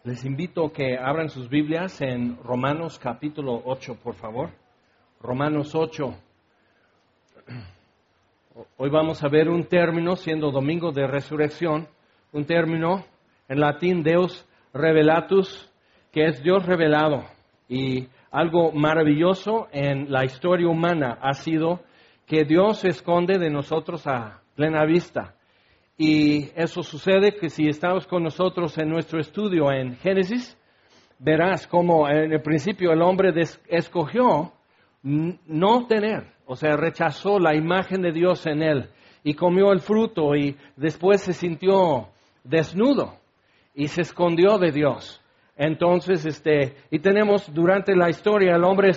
Les invito a que abran sus Biblias en Romanos capítulo 8, por favor. Romanos 8. Hoy vamos a ver un término, siendo domingo de resurrección, un término en latín, Deus revelatus, que es Dios revelado. Y algo maravilloso en la historia humana ha sido que Dios se esconde de nosotros a plena vista. Y eso sucede que si estamos con nosotros en nuestro estudio en Génesis, verás cómo en el principio el hombre escogió no tener, o sea, rechazó la imagen de Dios en él y comió el fruto y después se sintió desnudo y se escondió de Dios. Entonces, y tenemos durante la historia el hombre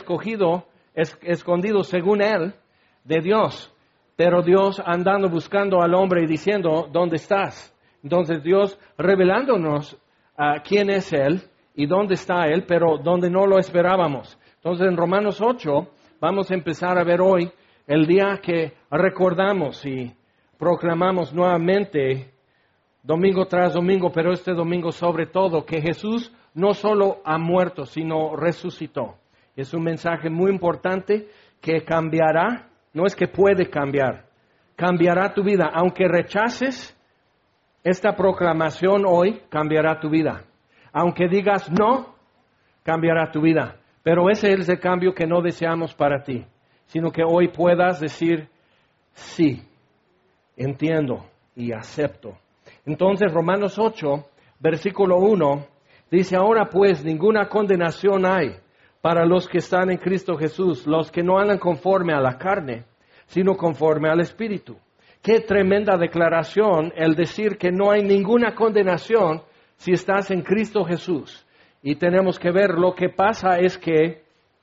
escondido según él de Dios. Pero Dios andando buscando al hombre y diciendo, ¿dónde estás? Entonces Dios revelándonos quién es Él y dónde está Él, pero donde no lo esperábamos. Entonces en Romanos 8 vamos a empezar a ver hoy el día que recordamos y proclamamos nuevamente, domingo tras domingo, pero este domingo sobre todo, que Jesús no solo ha muerto, sino resucitó. Es un mensaje muy importante que cambiará. No es que puede cambiar, cambiará tu vida. Aunque rechaces esta proclamación hoy, cambiará tu vida. Aunque digas no, cambiará tu vida. Pero ese es el cambio que no deseamos para ti, sino que hoy puedas decir sí, entiendo y acepto. Entonces Romanos 8, versículo 1, dice, ahora pues ninguna condenación hay para los que están en Cristo Jesús, los que no andan conforme a la carne, sino conforme al Espíritu. Qué tremenda declaración el decir que no hay ninguna condenación si estás en Cristo Jesús. Y tenemos que ver, lo que pasa es que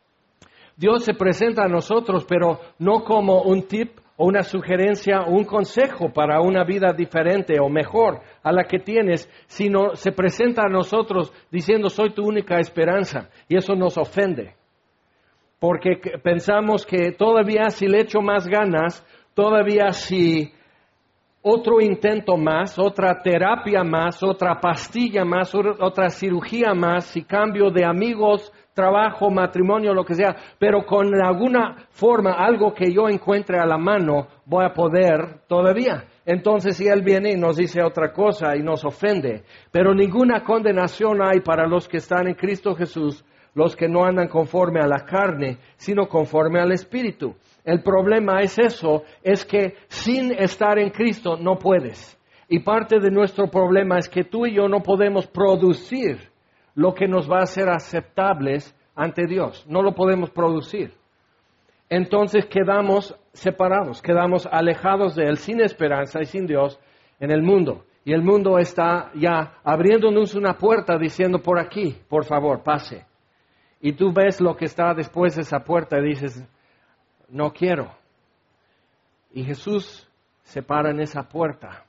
Dios se presenta a nosotros, pero no como un tip o una sugerencia o un consejo para una vida diferente o mejor a la que tienes, sino se presenta a nosotros diciendo, soy tu única esperanza. Y eso nos ofende, porque pensamos que todavía si le echo más ganas, todavía si otro intento más, otra terapia más, otra pastilla más, otra cirugía más, si cambio de amigos, trabajo, matrimonio, lo que sea, pero con alguna forma, algo que yo encuentre a la mano, voy a poder todavía. Entonces, si Él viene y nos dice otra cosa y nos ofende, pero ninguna condenación hay para los que están en Cristo Jesús, los que no andan conforme a la carne, sino conforme al Espíritu. El problema es eso, es que sin estar en Cristo no puedes. Y parte de nuestro problema es que tú y yo no podemos producir lo que nos va a hacer aceptables ante Dios. No lo podemos producir. Entonces quedamos separados, quedamos alejados de Él, sin esperanza y sin Dios en el mundo. Y el mundo está ya abriéndonos una puerta diciendo, por aquí, por favor, pase. Y tú ves lo que está después de esa puerta y dices, no quiero. Y Jesús se para en esa puerta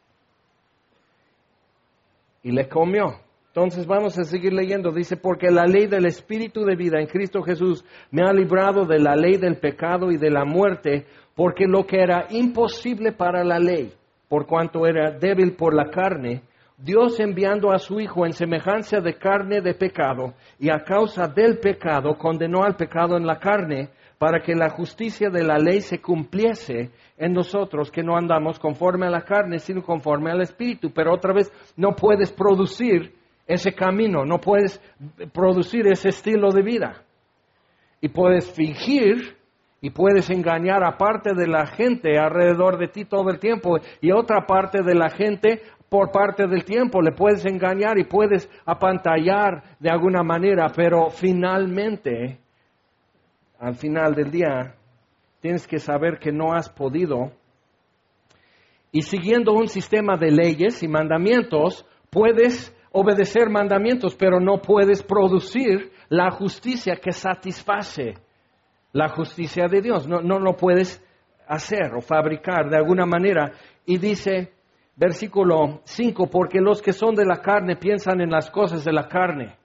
y le comió. Entonces vamos a seguir leyendo. Dice, porque la ley del Espíritu de vida en Cristo Jesús me ha librado de la ley del pecado y de la muerte, porque lo que era imposible para la ley, por cuanto era débil por la carne, Dios enviando a su Hijo en semejanza de carne de pecado, y a causa del pecado condenó al pecado en la carne, para que la justicia de la ley se cumpliese en nosotros, que no andamos conforme a la carne, sino conforme al Espíritu. Pero otra vez, no puedes producir ese camino, no puedes producir ese estilo de vida. Y puedes fingir y puedes engañar a parte de la gente alrededor de ti todo el tiempo, y otra parte de la gente por parte del tiempo le puedes engañar y puedes apantallar de alguna manera, pero finalmente, al final del día, tienes que saber que no has podido. Y siguiendo un sistema de leyes y mandamientos, puedes obedecer mandamientos, pero no puedes producir la justicia que satisface la justicia de Dios. No lo puedes hacer o fabricar de alguna manera. Y dice, versículo 5, porque los que son de la carne piensan en las cosas de la carne.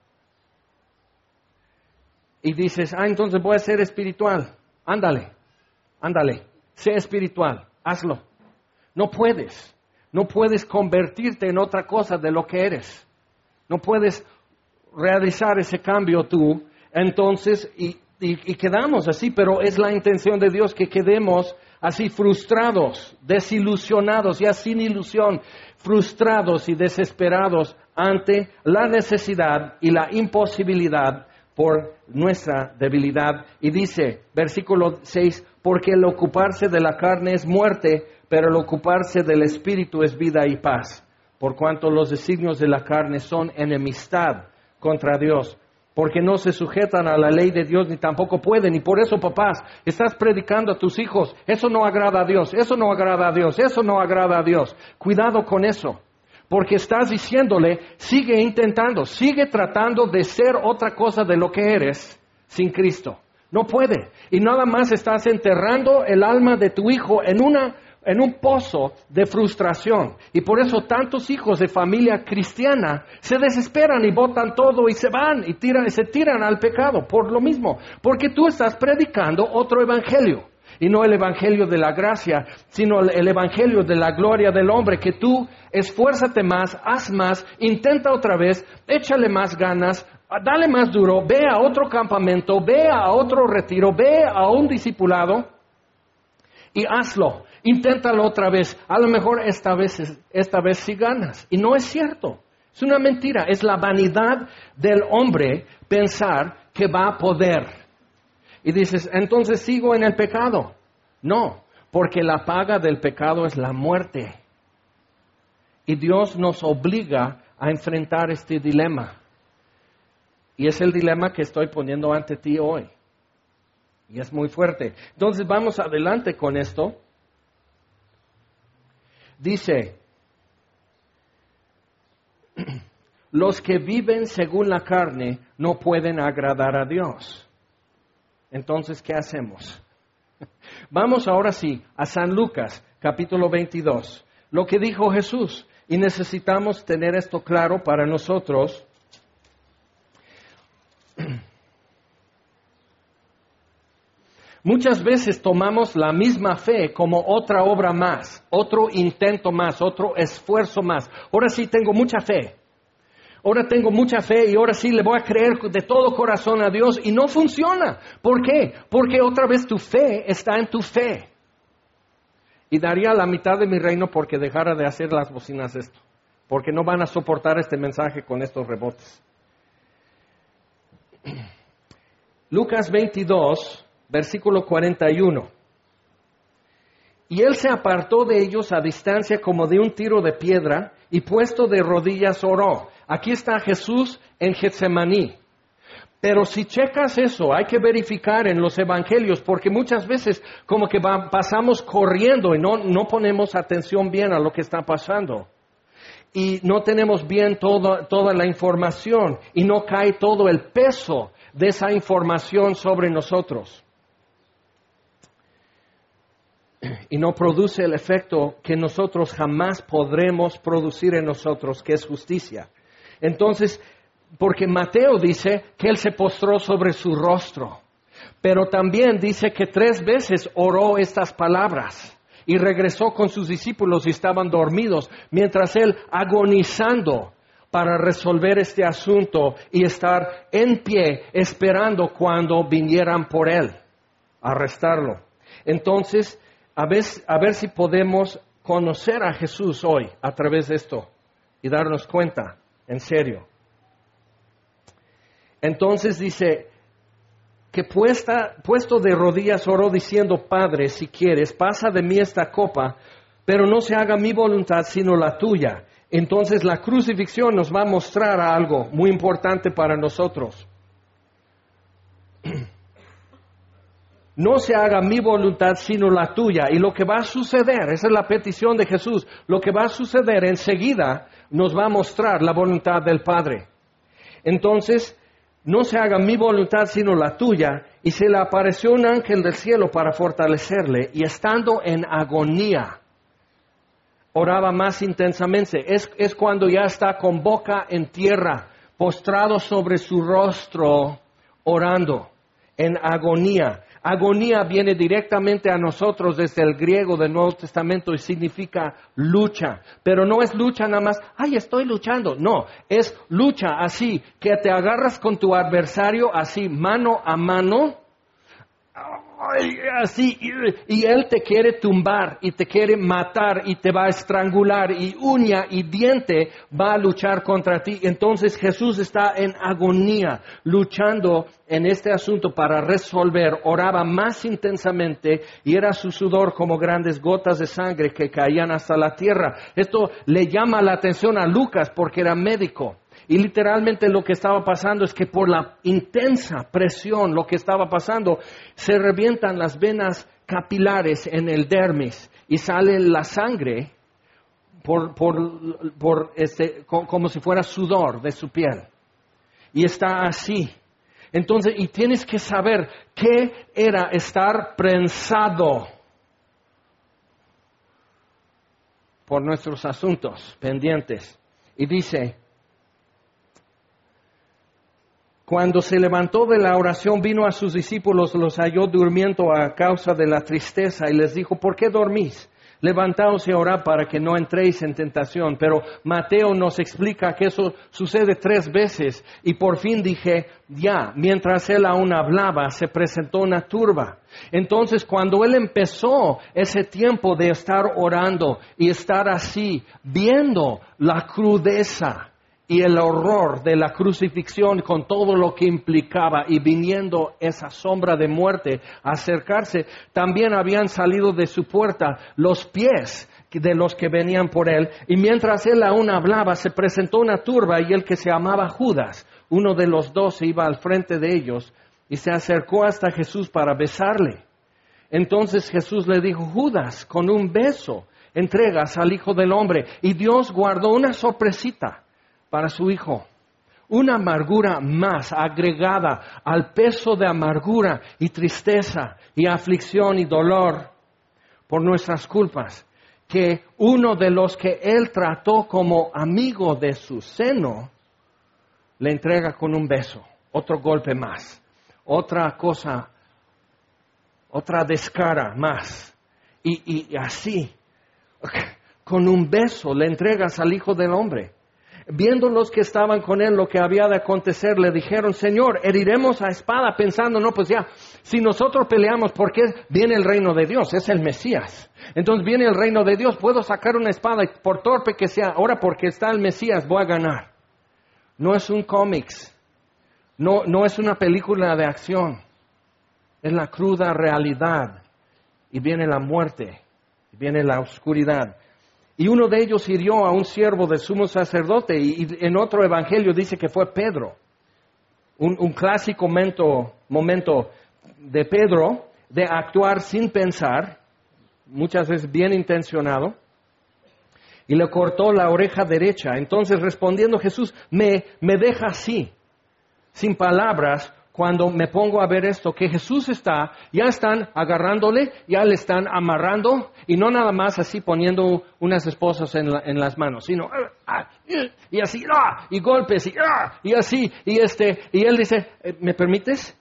Y dices, entonces voy a ser espiritual. Ándale, sé espiritual, hazlo. No puedes convertirte en otra cosa de lo que eres. No puedes realizar ese cambio tú, entonces, y quedamos así, pero es la intención de Dios que quedemos así frustrados, desilusionados, ya sin ilusión, frustrados y desesperados ante la necesidad y la imposibilidad por nuestra debilidad. Y dice, versículo 6, porque el ocuparse de la carne es muerte, pero el ocuparse del Espíritu es vida y paz. Por cuanto los designios de la carne son enemistad contra Dios, porque no se sujetan a la ley de Dios ni tampoco pueden. Y por eso, papás, estás predicando a tus hijos, eso no agrada a Dios, eso no agrada a Dios, eso no agrada a Dios. Cuidado con eso, porque estás diciéndole, sigue intentando, sigue tratando de ser otra cosa de lo que eres sin Cristo. No puede. Y nada más estás enterrando el alma de tu hijo en un pozo de frustración. Y por eso tantos hijos de familia cristiana se desesperan y botan todo y se van y se tiran al pecado por lo mismo. Porque tú estás predicando otro evangelio. Y no el evangelio de la gracia, sino el evangelio de la gloria del hombre. Que tú esfuérzate más, haz más, intenta otra vez, échale más ganas, dale más duro, ve a otro campamento, ve a otro retiro, ve a un discipulado y hazlo. Inténtalo otra vez. A lo mejor esta vez sí ganas. Y no es cierto. Es una mentira. Es la vanidad del hombre pensar que va a poder. Y dices, entonces sigo en el pecado. No, porque la paga del pecado es la muerte. Y Dios nos obliga a enfrentar este dilema. Y es el dilema que estoy poniendo ante ti hoy. Y es muy fuerte. Entonces vamos adelante con esto. Dice, los que viven según la carne no pueden agradar a Dios. Entonces, ¿qué hacemos? Vamos ahora sí a San Lucas, capítulo 22. Lo que dijo Jesús. Y necesitamos tener esto claro para nosotros. Muchas veces tomamos la misma fe como otra obra más, otro intento más, otro esfuerzo más. Ahora sí tengo mucha fe. Ahora tengo mucha fe y ahora sí le voy a creer de todo corazón a Dios y no funciona. ¿Por qué? Porque otra vez tu fe está en tu fe. Y daría la mitad de mi reino porque dejara de hacer las bocinas esto. Porque no van a soportar este mensaje con estos rebotes. Lucas 22, versículo 41. Y él se apartó de ellos a distancia como de un tiro de piedra y puesto de rodillas oró. Aquí está Jesús en Getsemaní. Pero si checas eso, hay que verificar en los evangelios, porque muchas veces como que pasamos corriendo y no ponemos atención bien a lo que está pasando. Y no tenemos bien toda la información y no cae todo el peso de esa información sobre nosotros. Y no produce el efecto que nosotros jamás podremos producir en nosotros, que es justicia. Entonces, porque Mateo dice que él se postró sobre su rostro, pero también dice que 3 veces oró estas palabras y regresó con sus discípulos y estaban dormidos, mientras él agonizando para resolver este asunto y estar en pie esperando cuando vinieran por él a arrestarlo. Entonces, a ver si podemos conocer a Jesús hoy a través de esto y darnos cuenta, en serio. Entonces dice que puesto de rodillas oró diciendo, Padre, si quieres, pasa de mí esta copa, pero no se haga mi voluntad sino la tuya. Entonces la crucifixión nos va a mostrar algo muy importante para nosotros. No se haga mi voluntad sino la tuya. Y lo que va a suceder, esa es la petición de Jesús, lo que va a suceder enseguida nos va a mostrar la voluntad del Padre. Entonces, no se haga mi voluntad sino la tuya. Y se le apareció un ángel del cielo para fortalecerle. Y estando en agonía, oraba más intensamente. Es cuando ya está con boca en tierra, postrado sobre su rostro, orando, en agonía. Agonía viene directamente a nosotros desde el griego del Nuevo Testamento y significa lucha. Pero no es lucha nada más, ay, estoy luchando. No, es lucha así, que te agarras con tu adversario así, mano a mano, así, y él te quiere tumbar y te quiere matar y te va a estrangular y uña y diente va a luchar contra ti. Entonces Jesús está en agonía, luchando en este asunto para resolver. Oraba más intensamente y era su sudor como grandes gotas de sangre que caían hasta la tierra. Esto le llama la atención a Lucas porque era médico. Y literalmente lo que estaba pasando es que por la intensa presión, lo que estaba pasando, se revientan las venas capilares en el dermis y sale la sangre como si fuera sudor de su piel. Y está así. Entonces, y tienes que saber qué era estar prensado por nuestros asuntos pendientes. Y dice, cuando se levantó de la oración, vino a sus discípulos, los halló durmiendo a causa de la tristeza y les dijo, ¿por qué dormís? Levantaos y orad para que no entréis en tentación. Pero Mateo nos explica que eso sucede 3 veces. Y por fin dije, ya, mientras él aún hablaba, se presentó una turba. Entonces, cuando él empezó ese tiempo de estar orando y estar así, viendo la crudeza y el horror de la crucifixión con todo lo que implicaba y viniendo esa sombra de muerte a acercarse, también habían salido de su puerta los pies de los que venían por él. Y mientras él aún hablaba, se presentó una turba y el que se llamaba Judas, uno de los 12, iba al frente de ellos y se acercó hasta Jesús para besarle. Entonces Jesús le dijo, Judas, con un beso entregas al Hijo del Hombre. Y Dios guardó una sorpresita para su Hijo, una amargura más agregada al peso de amargura y tristeza y aflicción y dolor por nuestras culpas, que uno de los que Él trató como amigo de su seno, le entrega con un beso, otro golpe más, otra cosa, otra descara más, y así, con un beso le entregas al Hijo del Hombre. Viendo los que estaban con él lo que había de acontecer, le dijeron, Señor, heriremos a espada, pensando, no, pues ya, si nosotros peleamos, ¿por qué viene el reino de Dios? Es el Mesías. Entonces viene el reino de Dios, puedo sacar una espada, y por torpe que sea, ahora porque está el Mesías, voy a ganar. No es un cómics, no es una película de acción, es la cruda realidad. Y viene la muerte, y viene la oscuridad. Y uno de ellos hirió a un siervo del sumo sacerdote y en otro evangelio dice que fue Pedro. Un clásico momento de Pedro de actuar sin pensar, muchas veces bien intencionado, y le cortó la oreja derecha. Entonces respondiendo Jesús, me deja así, sin palabras, cuando me pongo a ver esto, que Jesús ya están agarrándole, ya le están amarrando, y no nada más así poniendo unas esposas en las manos, sino, y así, y golpes, y así, y él dice, ¿me permites?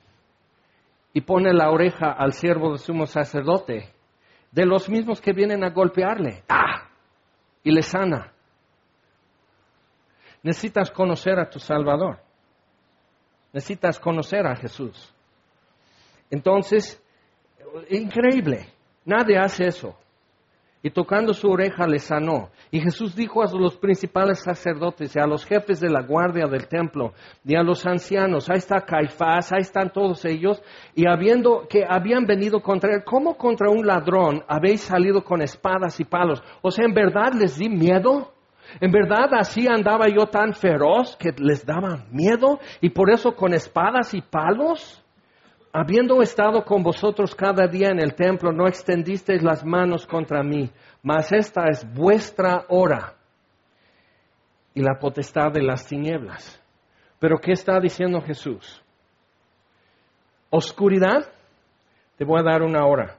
Y pone la oreja al siervo del sumo sacerdote, de los mismos que vienen a golpearle, y le sana. Necesitas conocer a tu Salvador. Necesitas conocer a Jesús. Entonces, increíble, nadie hace eso. Y tocando su oreja le sanó. Y Jesús dijo a los principales sacerdotes y a los jefes de la guardia del templo y a los ancianos, ahí está Caifás, ahí están todos ellos, y que habían venido contra él, ¿cómo contra un ladrón habéis salido con espadas y palos? O sea, ¿en verdad les di miedo? ¿En verdad así andaba yo tan feroz que les daba miedo? Y por eso con espadas y palos, habiendo estado con vosotros cada día en el templo, no extendisteis las manos contra mí, mas esta es vuestra hora y la potestad de las tinieblas. Pero ¿qué está diciendo Jesús? Oscuridad, te voy a dar una hora.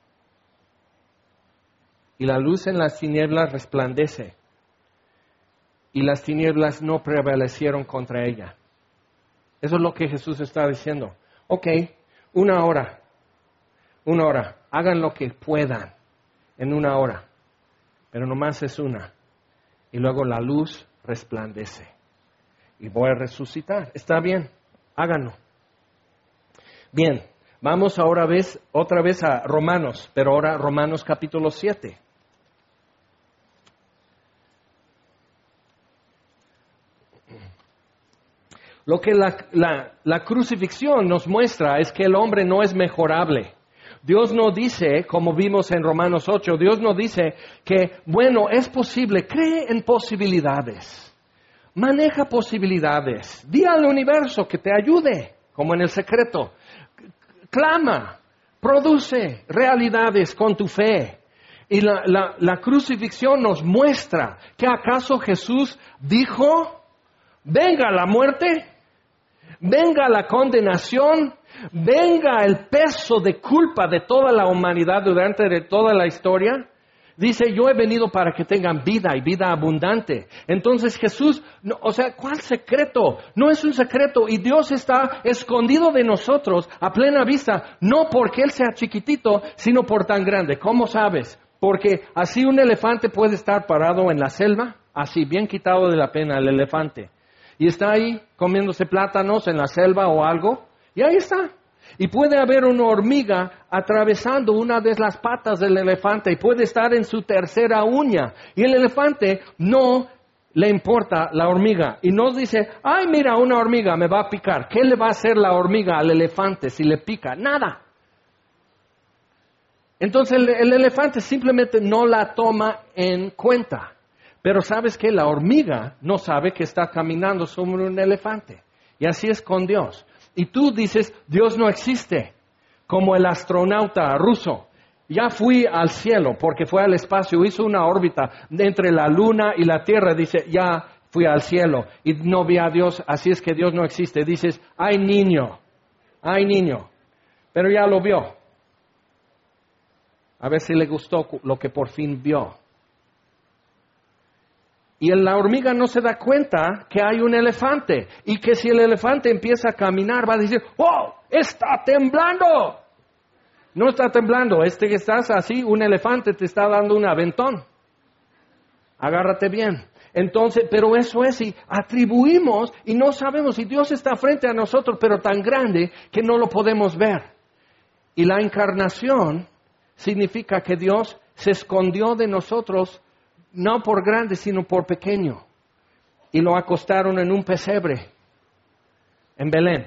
Y la luz en las tinieblas resplandece. Y las tinieblas no prevalecieron contra ella. Eso es lo que Jesús está diciendo. Ok, una hora. 1 hora. Hagan lo que puedan en 1 hora. Pero nomás es una. Y luego la luz resplandece. Y voy a resucitar. Está bien, háganlo. Bien, vamos ahora otra vez a Romanos, pero ahora Romanos capítulo 7. Lo que la crucifixión nos muestra es que el hombre no es mejorable. Dios no dice, como vimos en Romanos 8, Dios no dice que, bueno, es posible, cree en posibilidades, maneja posibilidades, di al universo que te ayude, como en El Secreto, clama, produce realidades con tu fe. Y la crucifixión nos muestra que acaso Jesús dijo, venga la muerte, venga la condenación, venga el peso de culpa de toda la humanidad durante toda la historia. Dice, yo he venido para que tengan vida y vida abundante. Entonces Jesús, ¿cuál secreto? No es un secreto y Dios está escondido de nosotros a plena vista, no porque Él sea chiquitito, sino por tan grande. ¿Cómo sabes? Porque así un elefante puede estar parado en la selva, así bien quitado de la pena el elefante. Y está ahí comiéndose plátanos en la selva o algo, y ahí está. Y puede haber una hormiga atravesando una de las patas del elefante y puede estar en su tercera uña. Y el elefante no le importa la hormiga. Y no dice, ay, mira, una hormiga me va a picar. ¿Qué le va a hacer la hormiga al elefante si le pica? Nada. Entonces el elefante simplemente no la toma en cuenta. Pero ¿sabes qué? La hormiga no sabe que está caminando sobre un elefante. Y así es con Dios. Y tú dices, Dios no existe, como el astronauta ruso. Ya fui al cielo porque fue al espacio, hizo una órbita entre la luna y la tierra. Dice, ya fui al cielo y no vi a Dios, así es que Dios no existe. Dices, ay niño, pero ya lo vio. A ver si le gustó lo que por fin vio. Y la hormiga no se da cuenta que hay un elefante. Y que si el elefante empieza a caminar, va a decir, ¡oh! ¡Está temblando! No está temblando. Que estás así, un elefante te está dando un aventón. Agárrate bien. Entonces, pero eso es, y atribuimos, y no sabemos, y Dios está frente a nosotros, pero tan grande que no lo podemos ver. Y la encarnación significa que Dios se escondió de nosotros, no por grande, sino por pequeño. Y lo acostaron en un pesebre, en Belén.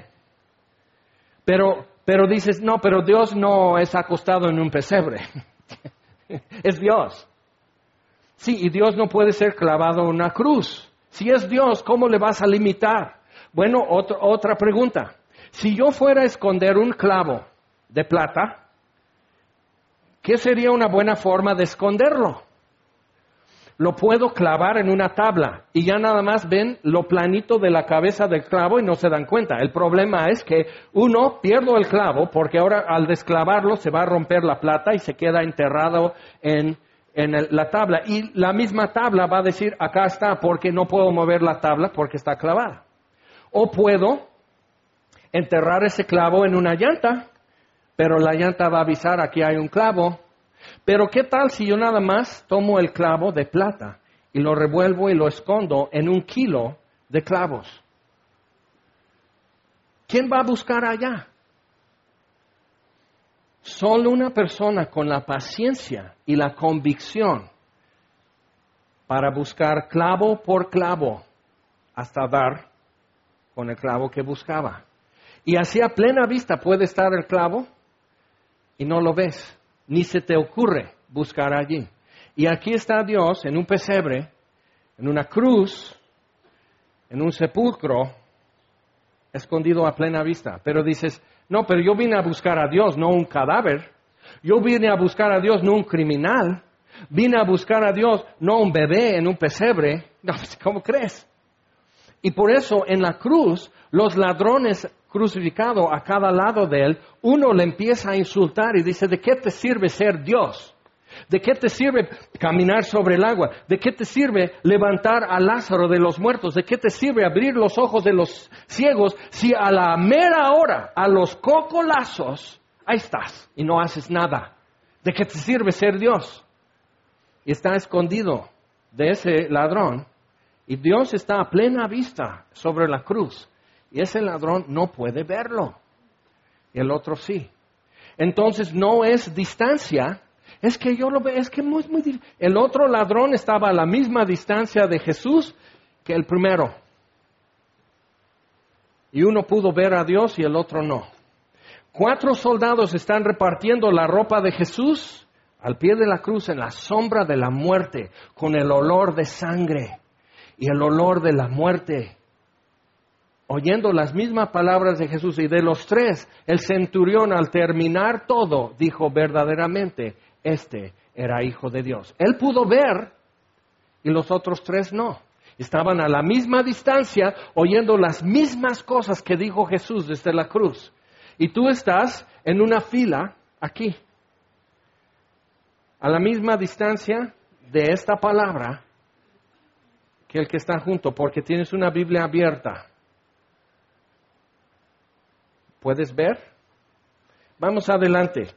Pero dices, no, pero Dios no es acostado en un pesebre. Es Dios. Sí, y Dios no puede ser clavado en una cruz. Si es Dios, ¿cómo le vas a limitar? Bueno, otra pregunta. Si yo fuera a esconder un clavo de plata, ¿qué sería una buena forma de esconderlo? Lo puedo clavar en una tabla y ya nada más ven lo planito de la cabeza del clavo y no se dan cuenta. El problema es que pierdo el clavo porque ahora al desclavarlo se va a romper la plata y se queda enterrado en la tabla. Y la misma tabla va a decir, acá está, porque no puedo mover la tabla porque está clavada. O puedo enterrar ese clavo en una llanta, pero la llanta va a avisar, aquí hay un clavo. Pero ¿qué tal si yo nada más tomo el clavo de plata y lo revuelvo y lo escondo en 1 kilo de clavos? ¿Quién va a buscar allá? Solo una persona con la paciencia y la convicción para buscar clavo por clavo hasta dar con el clavo que buscaba. Y así a plena vista puede estar el clavo y no lo ves. Ni se te ocurre buscar allí. Y aquí está Dios en un pesebre, en una cruz, en un sepulcro, escondido a plena vista. Pero dices, no, pero yo vine a buscar a Dios, no un cadáver. Yo vine a buscar a Dios, no un criminal. Vine a buscar a Dios, no un bebé en un pesebre. No, ¿cómo crees? Y por eso en la cruz, los ladrones crucificado a cada lado de él, uno le empieza a insultar y dice, ¿de qué te sirve ser Dios? ¿De qué te sirve caminar sobre el agua? ¿De qué te sirve levantar a Lázaro de los muertos? ¿De qué te sirve abrir los ojos de los ciegos si a la mera hora, a los cocolazos, ahí estás y no haces nada. ¿De qué te sirve ser Dios? Y está escondido de ese ladrón y Dios está a plena vista sobre la cruz y ese ladrón no puede verlo y el otro sí. Entonces no es distancia, es que yo lo veo, es que es muy difícil. El otro ladrón estaba a la misma distancia de Jesús que el primero. Y uno pudo ver a Dios y el otro no. 4 soldados están repartiendo la ropa de Jesús al pie de la cruz en la sombra de la muerte, con el olor de sangre y el olor de la muerte. Oyendo las mismas palabras de Jesús y de los 3, el centurión al terminar todo dijo verdaderamente, este era hijo de Dios. Él pudo ver y los otros 3 no. Estaban a la misma distancia oyendo las mismas cosas que dijo Jesús desde la cruz. Y tú estás en una fila aquí, a la misma distancia de esta palabra que el que está junto, porque tienes una Biblia abierta. ¿Puedes ver? Vamos adelante.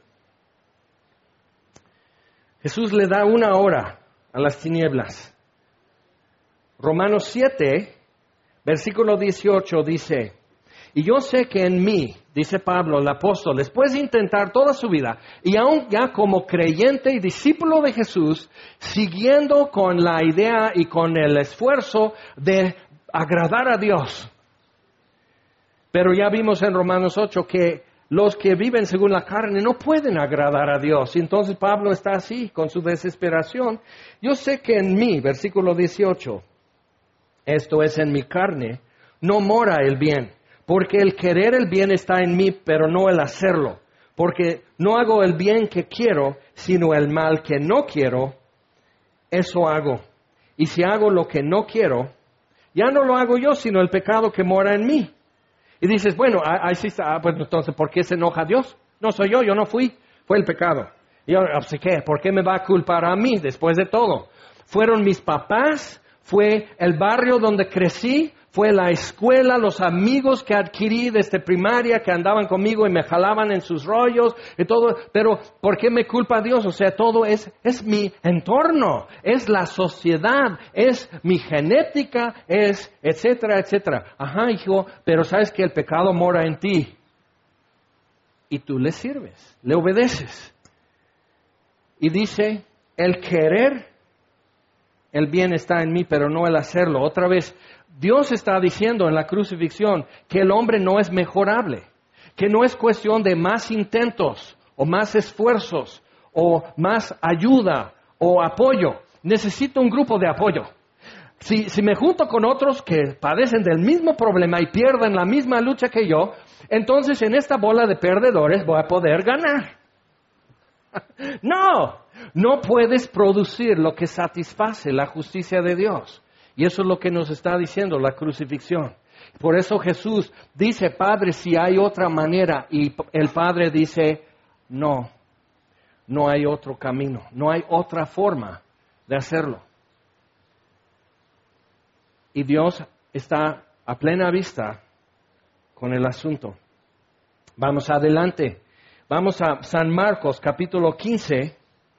Jesús le da 1 hora a las tinieblas. Romanos 7, versículo 18 dice, y yo sé que en mí, dice Pablo, el apóstol, después de intentar toda su vida, y aún ya como creyente y discípulo de Jesús, siguiendo con la idea y con el esfuerzo de agradar a Dios. Pero ya vimos en Romanos 8 que los que viven según la carne no pueden agradar a Dios. Y entonces Pablo está así, con su desesperación. Yo sé que en mí, versículo 18, esto es en mi carne, no mora el bien. Porque el querer el bien está en mí, pero no el hacerlo. Porque no hago el bien que quiero, sino el mal que no quiero, eso hago. Y si hago lo que no quiero, ya no lo hago yo, sino el pecado que mora en mí. Y dices, bueno, ahí sí está, pues entonces, ¿por qué se enoja Dios? No soy yo no fui, fue el pecado. Y ahora, ¿qué? ¿Por qué me va a culpar a mí después de todo? Fueron mis papás, fue el barrio donde crecí, fue la escuela, los amigos que adquirí desde primaria que andaban conmigo y me jalaban en sus rollos y todo. Pero, ¿por qué me culpa Dios? O sea, todo es mi entorno, es la sociedad, es mi genética, es etcétera, etcétera. Ajá, hijo, pero sabes que el pecado mora en ti. Y tú le sirves, le obedeces. Y dice, el querer, el bien está en mí, pero no el hacerlo. Otra vez, Dios está diciendo en la crucifixión que el hombre no es mejorable, que no es cuestión de más intentos o más esfuerzos o más ayuda o apoyo. Necesito un grupo de apoyo. Si me junto con otros que padecen del mismo problema y pierden la misma lucha que yo, entonces en esta bola de perdedores voy a poder ganar. No puedes producir lo que satisface la justicia de Dios. Y eso es lo que nos está diciendo la crucifixión. Por eso Jesús dice, Padre, si hay otra manera. Y el Padre dice, no hay otro camino, no hay otra forma de hacerlo. Y Dios está a plena vista con el asunto. Vamos adelante. Vamos a San Marcos, capítulo 15.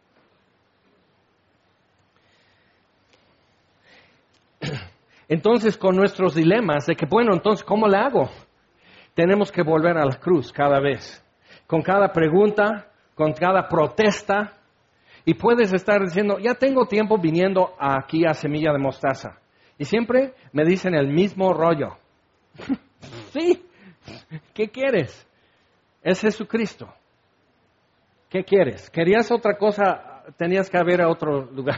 Entonces, con nuestros dilemas de que, bueno, entonces, ¿cómo le hago? Tenemos que volver a la cruz cada vez. Con cada pregunta, con cada protesta. Y puedes estar diciendo, ya tengo tiempo viniendo aquí a Semilla de Mostaza. Y siempre me dicen el mismo rollo. Sí, ¿qué quieres? Es Jesucristo. ¿Qué quieres? ¿Querías otra cosa? Tenías que haber a otro lugar.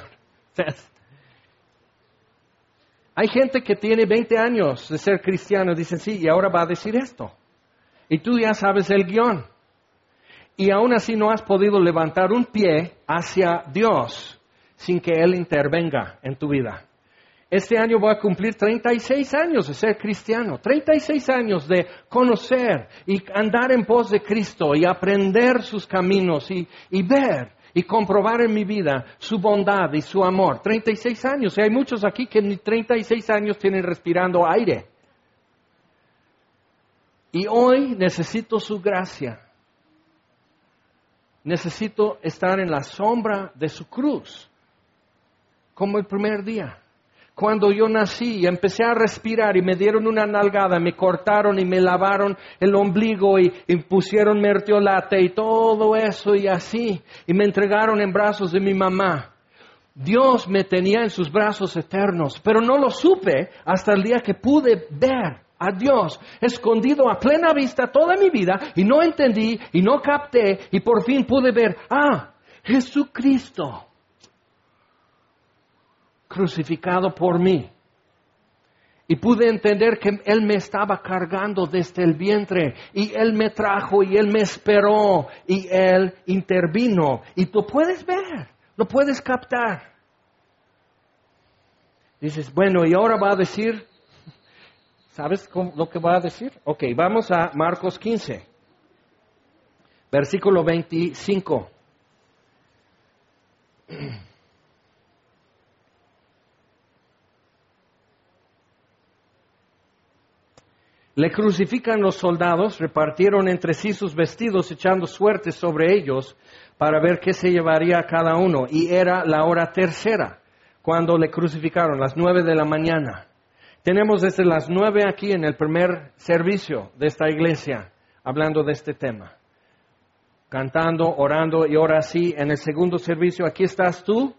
Hay gente que tiene 20 años de ser cristiano y dicen, sí, y ahora va a decir esto. Y tú ya sabes el guión. Y aún así no has podido levantar un pie hacia Dios sin que Él intervenga en tu vida. Este año voy a cumplir 36 años de ser cristiano, 36 años de conocer y andar en pos de Cristo y aprender sus caminos y ver y comprobar en mi vida su bondad y su amor. 36 años, y hay muchos aquí que ni 36 años tienen respirando aire. Y hoy necesito su gracia. necesito estar en la sombra de su cruz, como el primer día. Cuando yo nací y empecé a respirar y me dieron una nalgada, me cortaron y me lavaron el ombligo y pusieron mertiolate y todo eso y así, y me entregaron en brazos de mi mamá. Dios me tenía en sus brazos eternos, pero no lo supe hasta el día que pude ver a Dios escondido a plena vista toda mi vida y no entendí y no capté y por fin pude ver, Jesucristo crucificado por mí. Y pude entender que Él me estaba cargando desde el vientre y Él me trajo y Él me esperó y Él intervino. Y tú puedes ver, lo puedes captar. Dices, bueno, y ahora va a decir, ¿sabes lo que va a decir? Ok, vamos a Marcos 15, versículo 25. Le crucifican los soldados, repartieron entre sí sus vestidos, echando suertes sobre ellos para ver qué se llevaría a cada uno. Y era la hora tercera cuando le crucificaron, las 9 de la mañana. Tenemos desde las 9 aquí en el primer servicio de esta iglesia, hablando de este tema. Cantando, orando y ahora sí, en el segundo servicio, aquí estás tú.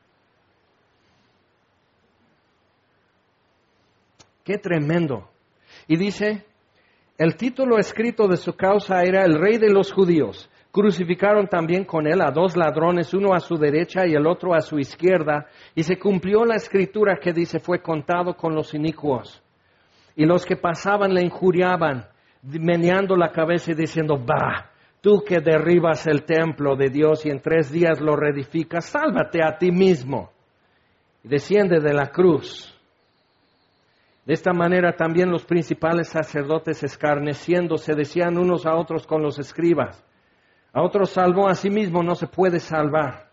¡Qué tremendo! Y dice, el título escrito de su causa era el Rey de los Judíos. Crucificaron también con él a 2 ladrones, uno a su derecha y el otro a su izquierda. Y se cumplió la escritura que dice, fue contado con los inicuos. Y los que pasaban le injuriaban, meneando la cabeza y diciendo, bah, tú que derribas el templo de Dios y en 3 días lo reedificas, sálvate a ti mismo. Y desciende de la cruz. De esta manera también los principales sacerdotes escarneciéndose decían unos a otros con los escribas, a otros salvó, a sí mismo no se puede salvar.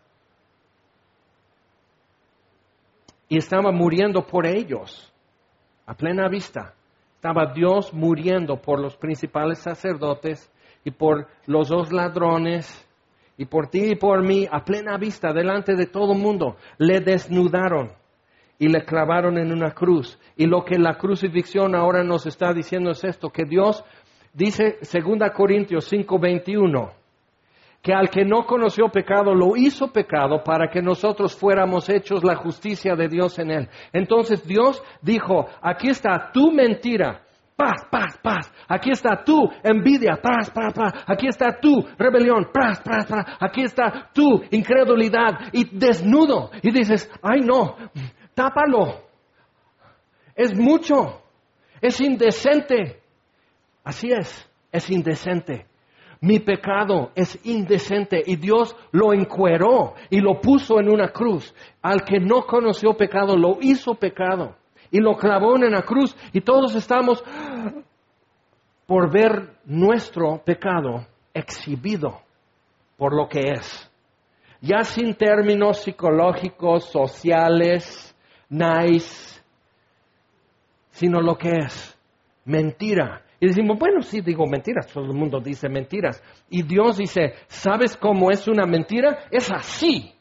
Y estaba muriendo por ellos, a plena vista. Estaba Dios muriendo por los principales sacerdotes y por los 2 ladrones y por ti y por mí, a plena vista, delante de todo el mundo. Le desnudaron y le clavaron en una cruz. Y lo que la crucifixión ahora nos está diciendo es esto, que Dios dice, 2 Corintios 5:21, que al que no conoció pecado, lo hizo pecado para que nosotros fuéramos hechos la justicia de Dios en él. Entonces Dios dijo, aquí está tu mentira, paz, paz, paz. Aquí está tu envidia, paz, paz, paz. Aquí está tu rebelión, paz, paz, paz. Aquí está tu incredulidad y desnudo. Y dices, ay no, tápalo. Es mucho. Es indecente. Así es indecente. Mi pecado es indecente y Dios lo encueró y lo puso en una cruz. Al que no conoció pecado, lo hizo pecado y lo clavó en una cruz. Y todos estamos por ver nuestro pecado exhibido por lo que es. Ya sin términos psicológicos, sociales, nice, sino lo que es mentira. Y decimos, bueno, sí, digo mentiras, todo el mundo dice mentiras. Y Dios dice, ¿sabes cómo es una mentira? Es así.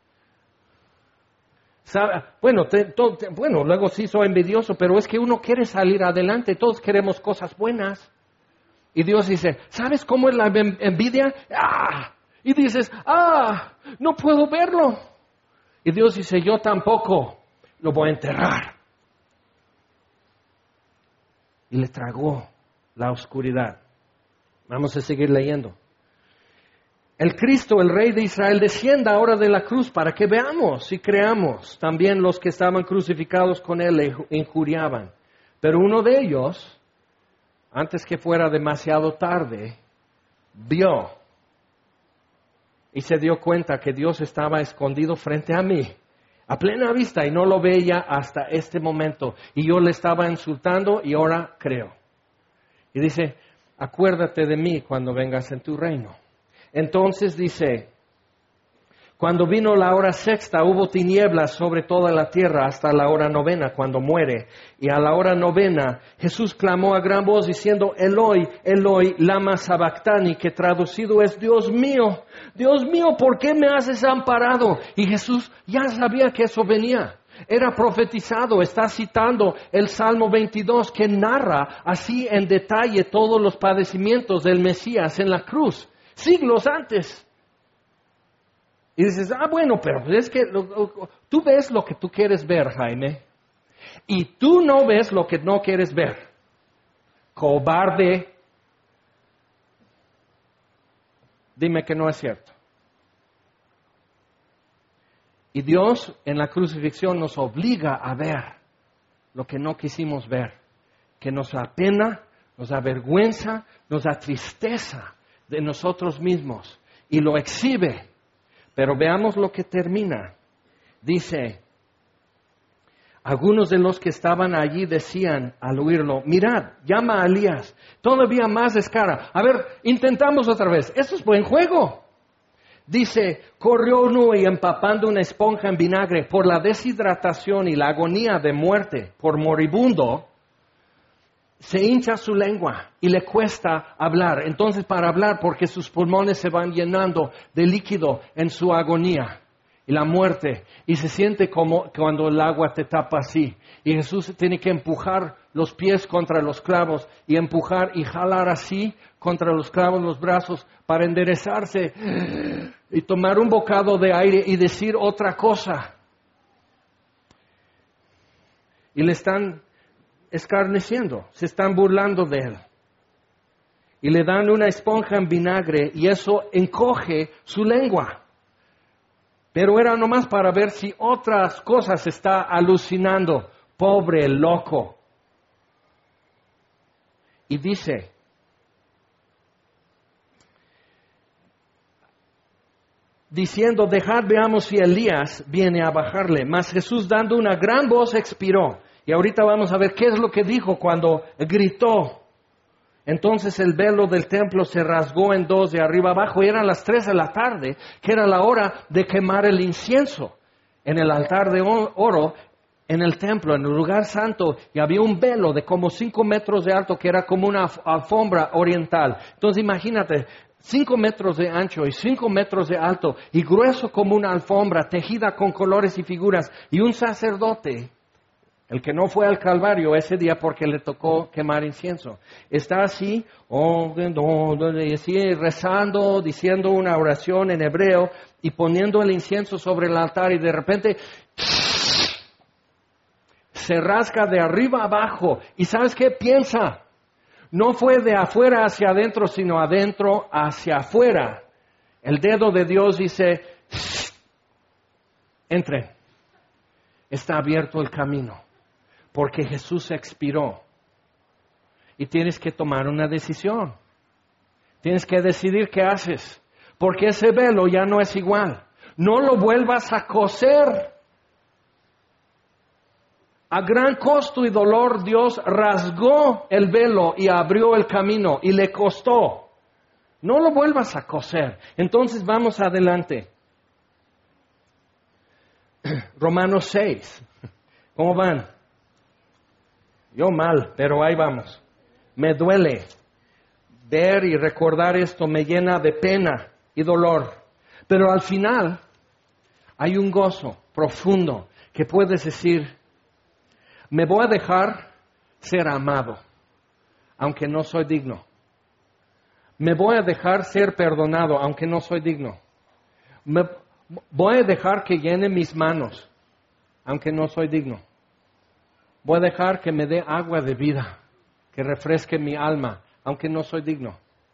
Bueno, luego sí soy envidioso, pero es que uno quiere salir adelante, todos queremos cosas buenas. Y Dios dice, ¿sabes cómo es la envidia? Y dices, no puedo verlo. Y Dios dice, yo tampoco, lo voy a enterrar. Y le tragó la oscuridad. Vamos a seguir leyendo. El Cristo, el Rey de Israel, descienda ahora de la cruz para que veamos y creamos. También los que estaban crucificados con él le injuriaban. Pero uno de ellos, antes que fuera demasiado tarde, vio y se dio cuenta que Dios estaba escondido frente a mí, a plena vista, y no lo veía hasta este momento. Y yo le estaba insultando y ahora creo. Y dice, acuérdate de mí cuando vengas en tu reino. Entonces dice, Cuando vino la hora sexta, hubo tinieblas sobre toda la tierra hasta la hora novena, cuando muere. Y a la hora novena, Jesús clamó a gran voz diciendo, Eloi, Eloi, lama sabactani, que traducido es, Dios mío, ¿por qué me has desamparado? Y Jesús ya sabía que eso venía. Era profetizado, está citando el Salmo 22, que narra así en detalle todos los padecimientos del Mesías en la cruz, siglos antes. Y dices, bueno, pero es que tú ves lo que tú quieres ver, Jaime, y tú no ves lo que no quieres ver. Cobarde. Dime que no es cierto. Y Dios en la crucifixión nos obliga a ver lo que no quisimos ver, que nos da pena, nos da vergüenza, nos da tristeza de nosotros mismos y lo exhibe. Pero veamos lo que termina. Dice, algunos de los que estaban allí decían al oírlo, mirad, llama a Elías, todavía más descara. A ver, intentamos otra vez, esto es buen juego. Dice, corrió uno y empapando una esponja en vinagre por la deshidratación y la agonía de muerte por moribundo, se hincha su lengua y le cuesta hablar. Entonces para hablar, porque sus pulmones se van llenando de líquido en su agonía y la muerte. Y se siente como cuando el agua te tapa así. Y Jesús tiene que empujar los pies contra los clavos y empujar y jalar así contra los clavos los brazos para enderezarse y tomar un bocado de aire y decir otra cosa. Y le están escarneciendo, se están burlando de él. Y le dan una esponja en vinagre y eso encoge su lengua. Pero era nomás para ver si otras cosas está alucinando. Pobre loco. Y dice, diciendo, dejad veamos si Elías viene a bajarle. Mas Jesús dando una gran voz expiró. Y ahorita vamos a ver qué es lo que dijo cuando gritó. Entonces el velo del templo se rasgó en dos de arriba abajo y eran las 3 de la tarde, que era la hora de quemar el incienso en el altar de oro en el templo, en el lugar santo, y había un velo de como 5 metros de alto que era como una alfombra oriental. Entonces imagínate, 5 metros de ancho y 5 metros de alto y grueso como una alfombra tejida con colores y figuras, y un sacerdote, el que no fue al Calvario ese día porque le tocó quemar incienso, está así, así rezando, diciendo una oración en hebreo y poniendo el incienso sobre el altar, y de repente se rasga de arriba abajo. ¿Y sabes qué piensa? No fue de afuera hacia adentro, sino adentro hacia afuera. El dedo de Dios dice, entre, está abierto el camino. Porque Jesús expiró. Y tienes que tomar una decisión. Tienes que decidir qué haces. Porque ese velo ya no es igual. No lo vuelvas a coser. A gran costo y dolor Dios rasgó el velo y abrió el camino y le costó. No lo vuelvas a coser. Entonces vamos adelante. Romanos 6. ¿Cómo van? Yo mal, pero ahí vamos. Me duele ver y recordar esto, me llena de pena y dolor. Pero al final hay un gozo profundo que puedes decir, me voy a dejar ser amado, aunque no soy digno. Me voy a dejar ser perdonado, aunque no soy digno. Me voy a dejar que llene mis manos, aunque no soy digno. Voy a dejar que me dé agua de vida, que refresque mi alma, aunque no soy digno.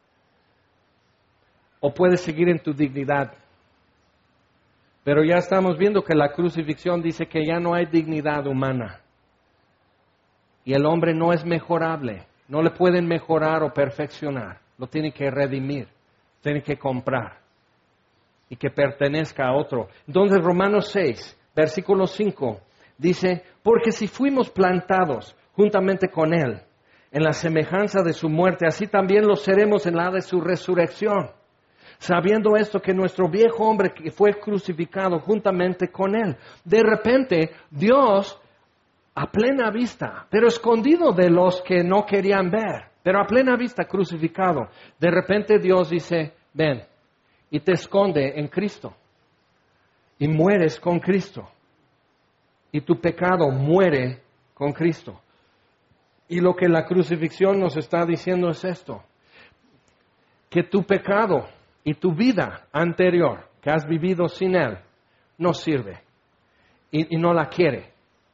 O puedes seguir en tu dignidad. Pero ya estamos viendo que la crucifixión dice que ya no hay dignidad humana. Y el hombre no es mejorable. No le pueden mejorar o perfeccionar. Lo tiene que redimir. Tiene que comprar. Y que pertenezca a otro. Entonces Romanos 6, versículo 5, dice, porque si fuimos plantados juntamente con Él en la semejanza de su muerte, así también lo seremos en la de su resurrección. sabiendo esto que nuestro viejo hombre que fue crucificado juntamente con él. De repente, Dios, a plena vista, pero escondido de los que no querían ver, pero a plena vista crucificado, de repente Dios dice, ven, y te esconde en Cristo, y mueres con Cristo, y tu pecado muere con Cristo. Y lo que la crucifixión nos está diciendo es esto, que tu pecado y tu vida anterior, que has vivido sin Él, no sirve y no la quiere.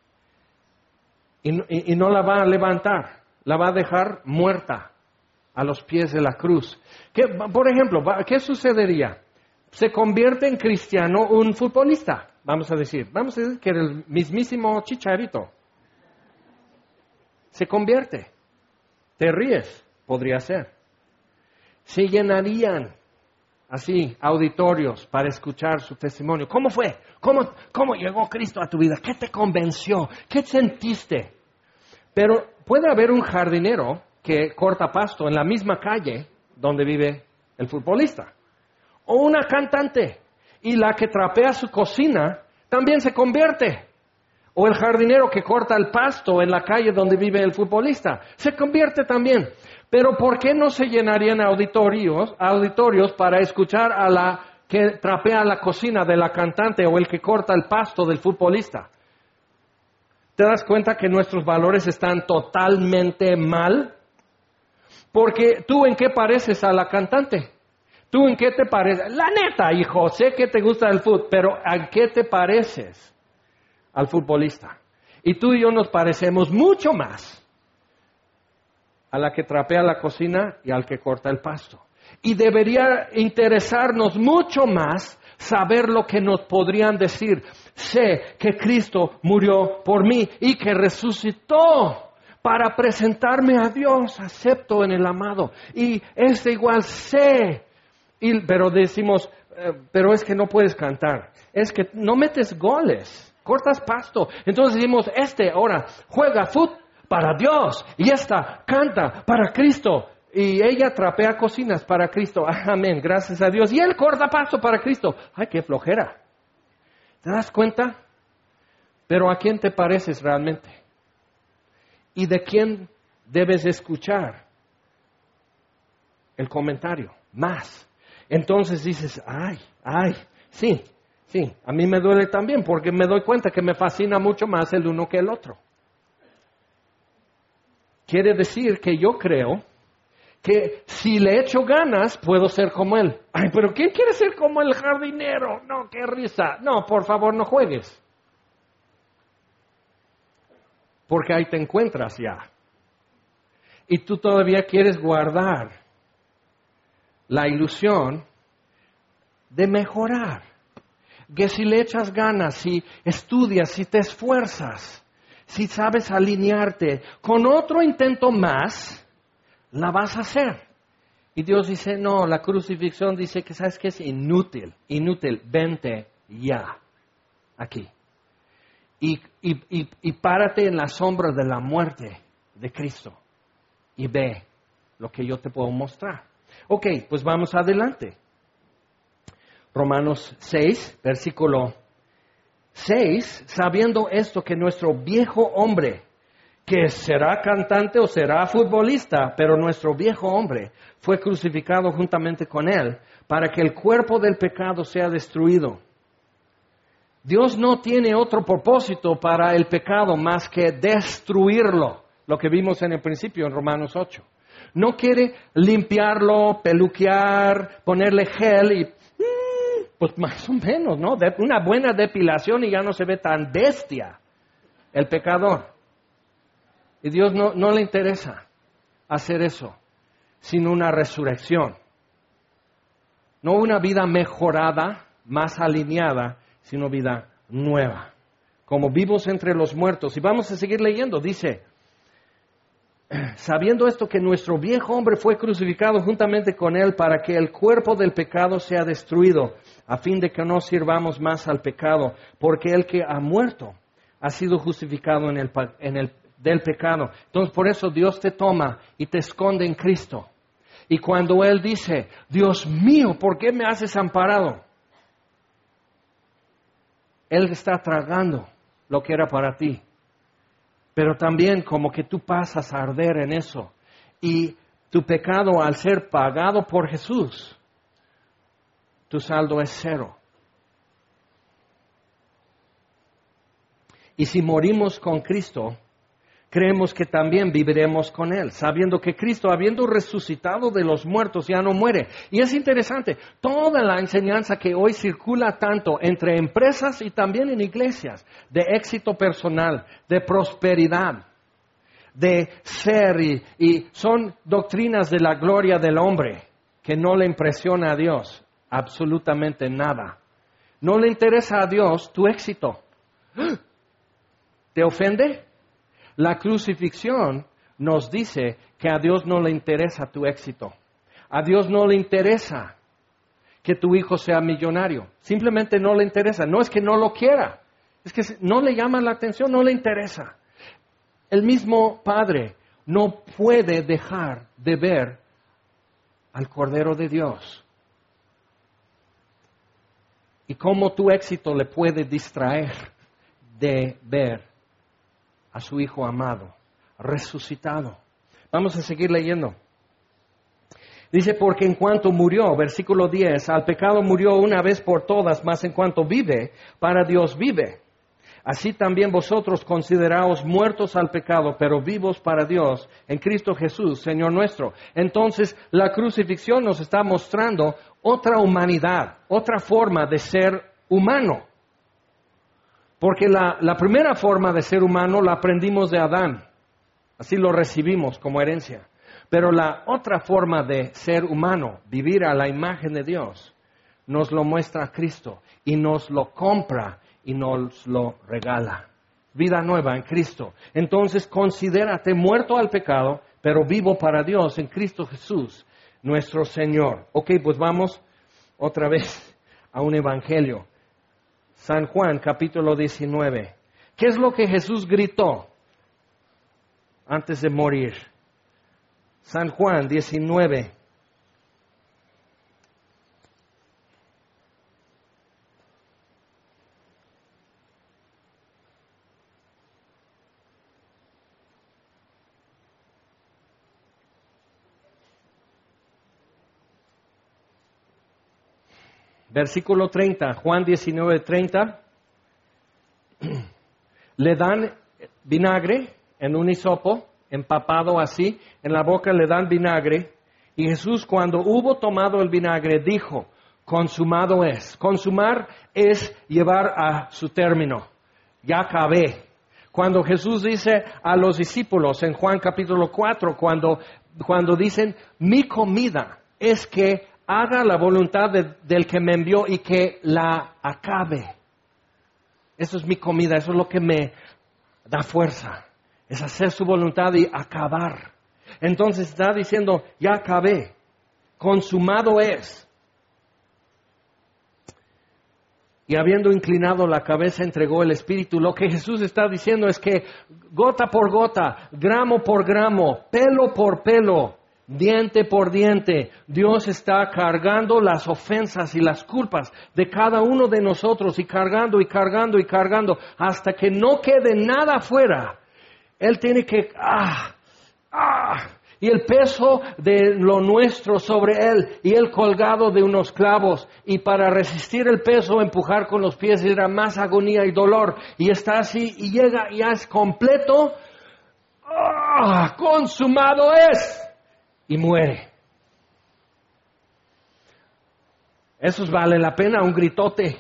Y no la va a levantar, la va a dejar muerta a los pies de la cruz. Por ejemplo, ¿qué sucedería? Se convierte en cristiano un futbolista, vamos a decir que era el mismísimo Chicharito. Se convierte. Te ríes, podría ser. Se llenarían así auditorios para escuchar su testimonio. ¿Cómo fue? ¿Cómo llegó Cristo a tu vida? ¿Qué te convenció? ¿Qué sentiste? Pero puede haber un jardinero que corta pasto en la misma calle donde vive el futbolista. O una cantante. Y la que trapea su cocina también se convierte. O el jardinero que corta el pasto en la calle donde vive el futbolista. Se convierte también. Pero ¿por qué no se llenarían auditorios para escuchar a la que trapea la cocina de la cantante o el que corta el pasto del futbolista? ¿Te das cuenta que nuestros valores están totalmente mal? Porque ¿tú en qué pareces a la cantante? ¿Tú en qué te pareces? La neta, hijo, sé que te gusta el fútbol, pero ¿a qué te pareces al futbolista? Y tú y yo nos parecemos mucho más a la que trapea la cocina y al que corta el pasto. Y debería interesarnos mucho más saber lo que nos podrían decir. Sé que Cristo murió por mí y que resucitó para presentarme a Dios, acepto en el amado. Y igual sé. Pero decimos, pero es que no puedes cantar. Es que no metes goles, cortas pasto. Entonces decimos, ahora juega fútbol para Dios y esta canta para Cristo. Y ella trapea cocinas para Cristo. Amén, gracias a Dios. Y él corta pasto para Cristo. Ay, qué flojera. ¿Te das cuenta? Pero ¿a quién te pareces realmente? ¿Y de quién debes escuchar el comentario? Más. Entonces dices, sí, a mí me duele también porque me doy cuenta que me fascina mucho más el uno que el otro. Quiere decir que yo creo que si le echo ganas, puedo ser como él. Ay, pero ¿quién quiere ser como el jardinero? No, qué risa. No, por favor, no juegues. Porque ahí te encuentras ya. Y tú todavía quieres guardar la ilusión de mejorar. Que si le echas ganas, si estudias, si te esfuerzas, si sabes alinearte con otro intento más, la vas a hacer. Y Dios dice, no, la crucifixión dice que sabes que es inútil, vente ya, aquí. Y párate en la sombra de la muerte de Cristo y ve lo que yo te puedo mostrar. Ok, pues vamos adelante. Romanos 6, versículo 6, sabiendo esto que nuestro viejo hombre, que será cantante o será futbolista, pero nuestro viejo hombre fue crucificado juntamente con él para que el cuerpo del pecado sea destruido. Dios no tiene otro propósito para el pecado más que destruirlo, lo que vimos en el principio en Romanos 8. No quiere limpiarlo, peluquear, ponerle gel y pues más o menos, ¿no? Una buena depilación y ya no se ve tan bestia el pecador. Y Dios no le interesa hacer eso, sino una resurrección. No una vida mejorada, más alineada, sino vida nueva. Como vivos entre los muertos. Y vamos a seguir leyendo, dice, sabiendo esto que nuestro viejo hombre fue crucificado juntamente con él para que el cuerpo del pecado sea destruido, a fin de que no sirvamos más al pecado, porque el que ha muerto ha sido justificado del pecado. Entonces por eso Dios te toma y te esconde en Cristo. Y cuando él dice, Dios mío, ¿por qué me has desamparado? Él está tragando lo que era para ti. Pero también como que tú pasas a arder en eso. Y tu pecado, al ser pagado por Jesús, tu saldo es 0. Y si morimos con Cristo, creemos que también viviremos con Él, sabiendo que Cristo, habiendo resucitado de los muertos, ya no muere. Y es interesante, toda la enseñanza que hoy circula tanto entre empresas y también en iglesias, de éxito personal, de prosperidad, de ser, y son doctrinas de la gloria del hombre, que no le impresiona a Dios absolutamente nada. No le interesa a Dios tu éxito. ¿Te ofende? La crucifixión nos dice que a Dios no le interesa tu éxito. A Dios no le interesa que tu hijo sea millonario. Simplemente no le interesa. No es que no lo quiera. Es que no le llama la atención, no le interesa. El mismo Padre no puede dejar de ver al Cordero de Dios. ¿Y cómo tu éxito le puede distraer de ver a su Hijo amado, resucitado? Vamos a seguir leyendo. Dice, porque en cuanto murió, versículo 10, al pecado murió una vez por todas, mas en cuanto vive, para Dios vive. Así también vosotros consideraos muertos al pecado, pero vivos para Dios, en Cristo Jesús, Señor nuestro. Entonces, la crucifixión nos está mostrando otra humanidad, otra forma de ser humano. Porque la primera forma de ser humano la aprendimos de Adán. Así lo recibimos como herencia. Pero la otra forma de ser humano, vivir a la imagen de Dios, nos lo muestra Cristo y nos lo compra y nos lo regala. Vida nueva en Cristo. Entonces considérate muerto al pecado, pero vivo para Dios en Cristo Jesús, nuestro Señor. Ok, pues vamos otra vez a un evangelio. San Juan, capítulo 19. ¿Qué es lo que Jesús gritó antes de morir? San Juan 19. Versículo 30, Juan 19, 30. Le dan vinagre en un hisopo, empapado así, en la boca le dan vinagre. Y Jesús, cuando hubo tomado el vinagre, dijo, consumado es. Consumar es llevar a su término. Ya acabé. Cuando Jesús dice a los discípulos en Juan capítulo 4, cuando dicen, mi comida es que haga la voluntad del que me envió y que la acabe. Eso es mi comida, eso es lo que me da fuerza. Es hacer su voluntad y acabar. Entonces está diciendo, ya acabé, consumado es. Y habiendo inclinado la cabeza, entregó el Espíritu. Lo que Jesús está diciendo es que gota por gota, gramo por gramo, pelo por pelo, diente por diente, Dios está cargando las ofensas y las culpas de cada uno de nosotros y cargando y cargando y cargando hasta que no quede nada afuera. Él tiene que, y el peso de lo nuestro sobre Él y Él colgado de unos clavos y para resistir el peso empujar con los pies era más agonía y dolor y está así y llega y ya es completo, consumado es. Y muere. Eso vale la pena, un gritote.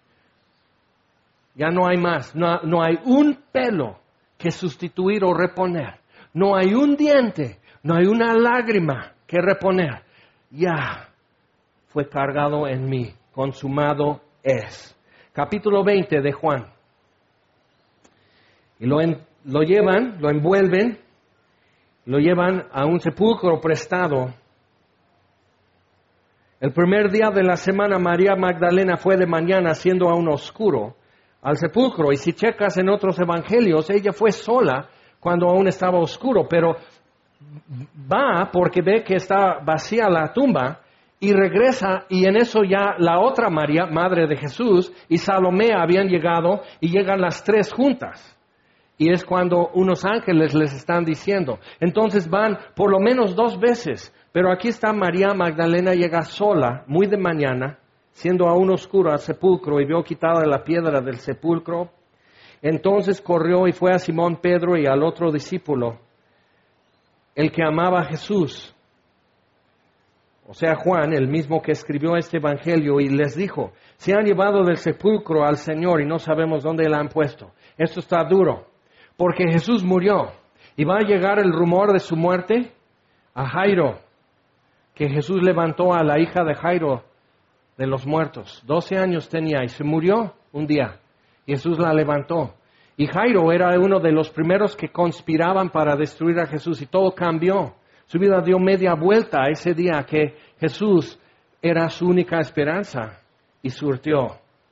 Ya no hay más. No hay un pelo que sustituir o reponer. No hay un diente. No hay una lágrima que reponer. Ya fue cargado en mí. Consumado es. Capítulo 20 de Juan. Y lo llevan, lo envuelven. Lo llevan a un sepulcro prestado. El primer día de la semana, María Magdalena fue de mañana, siendo aún oscuro, al sepulcro. Y si checas en otros evangelios, ella fue sola cuando aún estaba oscuro. Pero va porque ve que está vacía la tumba y regresa, y en eso ya la otra María, madre de Jesús, y Salomé habían llegado y llegan las tres juntas. Y es cuando unos ángeles les están diciendo. Entonces van por lo menos 2 veces. Pero aquí está María Magdalena, llega sola, muy de mañana, siendo aún oscuro al sepulcro, y vio quitada la piedra del sepulcro. Entonces corrió y fue a Simón Pedro y al otro discípulo, el que amaba a Jesús, o sea Juan, el mismo que escribió este evangelio, y les dijo: se han llevado del sepulcro al Señor y no sabemos dónde la han puesto. Esto está duro, porque Jesús murió, y va a llegar el rumor de su muerte a Jairo, que Jesús levantó a la hija de Jairo de los muertos. 12 años tenía y se murió un día. Jesús la levantó. Y Jairo era uno de los primeros que conspiraban para destruir a Jesús, y todo cambió. Su vida dio media vuelta ese día que Jesús era su única esperanza, y surtió.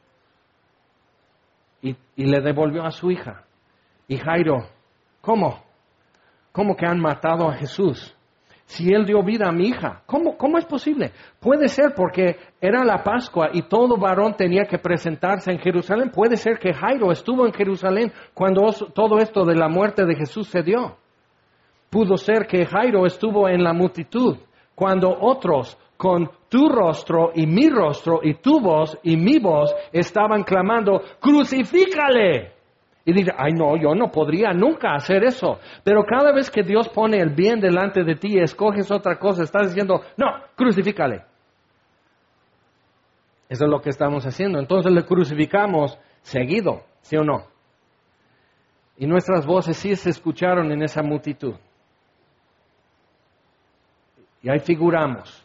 Y le devolvió a su hija. Y Jairo, ¿cómo? ¿Cómo que han matado a Jesús? Si Él dio vida a mi hija, ¿cómo es posible? Puede ser porque era la Pascua y todo varón tenía que presentarse en Jerusalén. Puede ser que Jairo estuvo en Jerusalén cuando todo esto de la muerte de Jesús se dio. Pudo ser que Jairo estuvo en la multitud cuando otros con tu rostro y mi rostro y tu voz y mi voz estaban clamando: ¡crucifícale! Y dice: ay no, yo no podría nunca hacer eso. Pero cada vez que Dios pone el bien delante de ti y escoges otra cosa, estás diciendo: no, crucifícale. Eso es lo que estamos haciendo. Entonces le crucificamos seguido, ¿sí o no? Y nuestras voces sí se escucharon en esa multitud. Y ahí figuramos.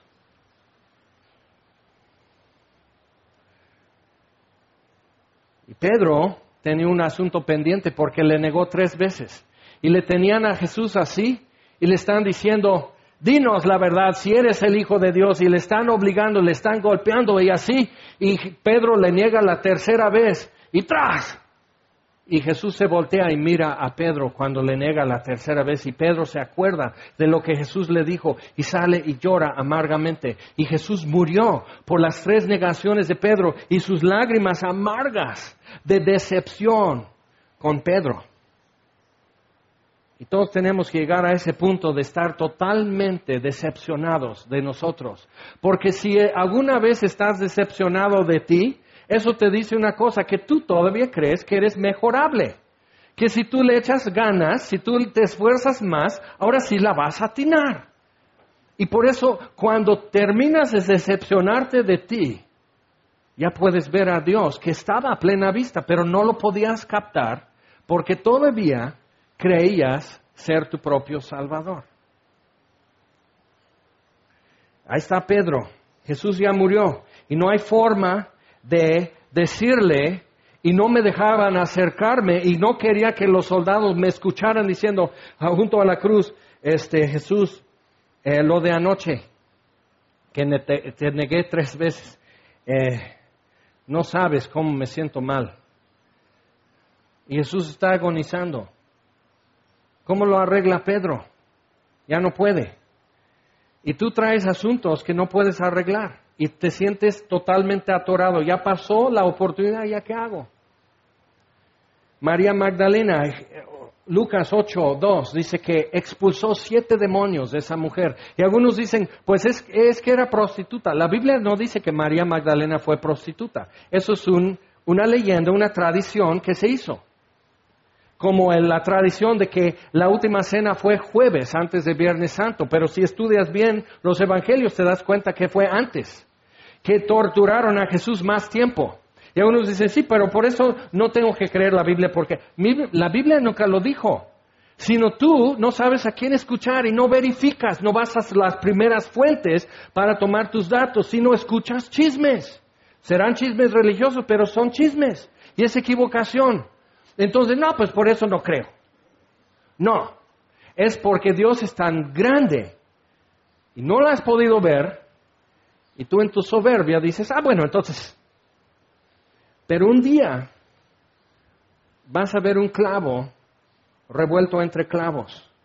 Y Pedro tenía un asunto pendiente porque le negó 3 veces. Y le tenían a Jesús así y le están diciendo: dinos la verdad, si eres el Hijo de Dios. Y le están obligando, le están golpeando y así. Y Pedro le niega la 3ª vez y ¡tras! Y Jesús se voltea y mira a Pedro cuando le niega la 3ª vez. Y Pedro se acuerda de lo que Jesús le dijo y sale y llora amargamente. Y Jesús murió por las 3 negaciones de Pedro y sus lágrimas amargas de decepción con Pedro. Y todos tenemos que llegar a ese punto de estar totalmente decepcionados de nosotros. Porque si alguna vez estás decepcionado de ti, eso te dice una cosa: que tú todavía crees que eres mejorable. Que si tú le echas ganas, si tú te esfuerzas más, ahora sí la vas a atinar. Y por eso, cuando terminas de decepcionarte de ti, ya puedes ver a Dios que estaba a plena vista, pero no lo podías captar porque todavía creías ser tu propio Salvador. Ahí está Pedro. Jesús ya murió y no hay forma de decirle, y no me dejaban acercarme y no quería que los soldados me escucharan diciendo junto a la cruz: Jesús, lo de anoche, que te negué 3 veces, no sabes cómo me siento mal. Y Jesús está agonizando. ¿Cómo lo arregla Pedro? Ya no puede. Y tú traes asuntos que no puedes arreglar y te sientes totalmente atorado. Ya pasó la oportunidad, ¿ya qué hago? María Magdalena, Lucas 8:2, dice que expulsó 7 demonios de esa mujer. Y algunos dicen, pues es que era prostituta. La Biblia no dice que María Magdalena fue prostituta. Eso es una leyenda, una tradición que se hizo. Como la tradición de que la última cena fue jueves, antes de Viernes Santo. Pero si estudias bien los evangelios, te das cuenta que fue antes. Que torturaron a Jesús más tiempo. Y algunos dicen, sí, pero por eso no tengo que creer la Biblia, porque la Biblia nunca lo dijo. Sino tú no sabes a quién escuchar y no verificas, no vas a las primeras fuentes para tomar tus datos, sino escuchas chismes. Serán chismes religiosos, pero son chismes. Y es equivocación. Entonces, no, pues por eso no creo. No, es porque Dios es tan grande y no lo has podido ver, y tú en tu soberbia dices, bueno, entonces. Pero un día vas a ver un clavo revuelto entre clavos.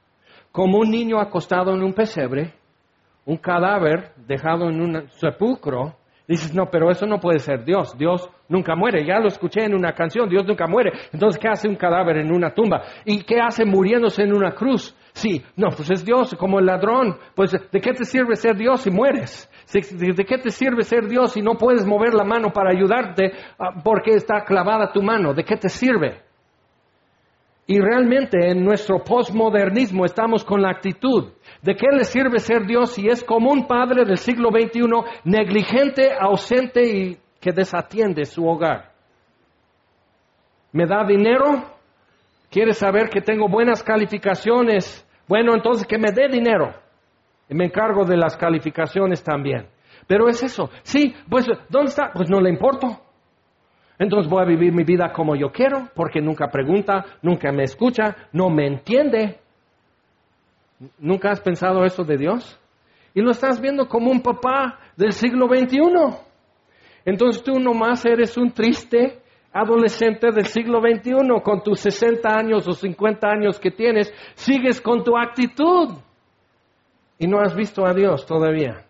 como un niño acostado en un pesebre, un cadáver dejado en un sepulcro. Dices, no, pero eso no puede ser Dios. Dios nunca muere. Ya lo escuché en una canción, Dios nunca muere. Entonces, ¿qué hace un cadáver en una tumba? ¿Y qué hace muriéndose en una cruz? Sí, no, pues es Dios, como el ladrón. Pues, ¿de qué te sirve ser Dios si mueres? ¿De qué te sirve ser Dios si no puedes mover la mano para ayudarte porque está clavada tu mano? ¿De qué te sirve? Y realmente en nuestro postmodernismo estamos con la actitud: ¿de qué le sirve ser Dios si es como un padre del siglo XXI, negligente, ausente y que desatiende su hogar? ¿Me da dinero? ¿Quiere saber que tengo buenas calificaciones? Bueno, entonces que me dé dinero. Y me encargo de las calificaciones también. Pero es eso. Sí, pues, ¿dónde está? Pues no le importo. Entonces voy a vivir mi vida como yo quiero, porque nunca pregunta, nunca me escucha, no me entiende. ¿Nunca has pensado eso de Dios? Y lo estás viendo como un papá del siglo XXI. Entonces tú nomás eres un triste adolescente del siglo XXI, con tus 60 años o 50 años que tienes, sigues con tu actitud. Y no has visto a Dios todavía.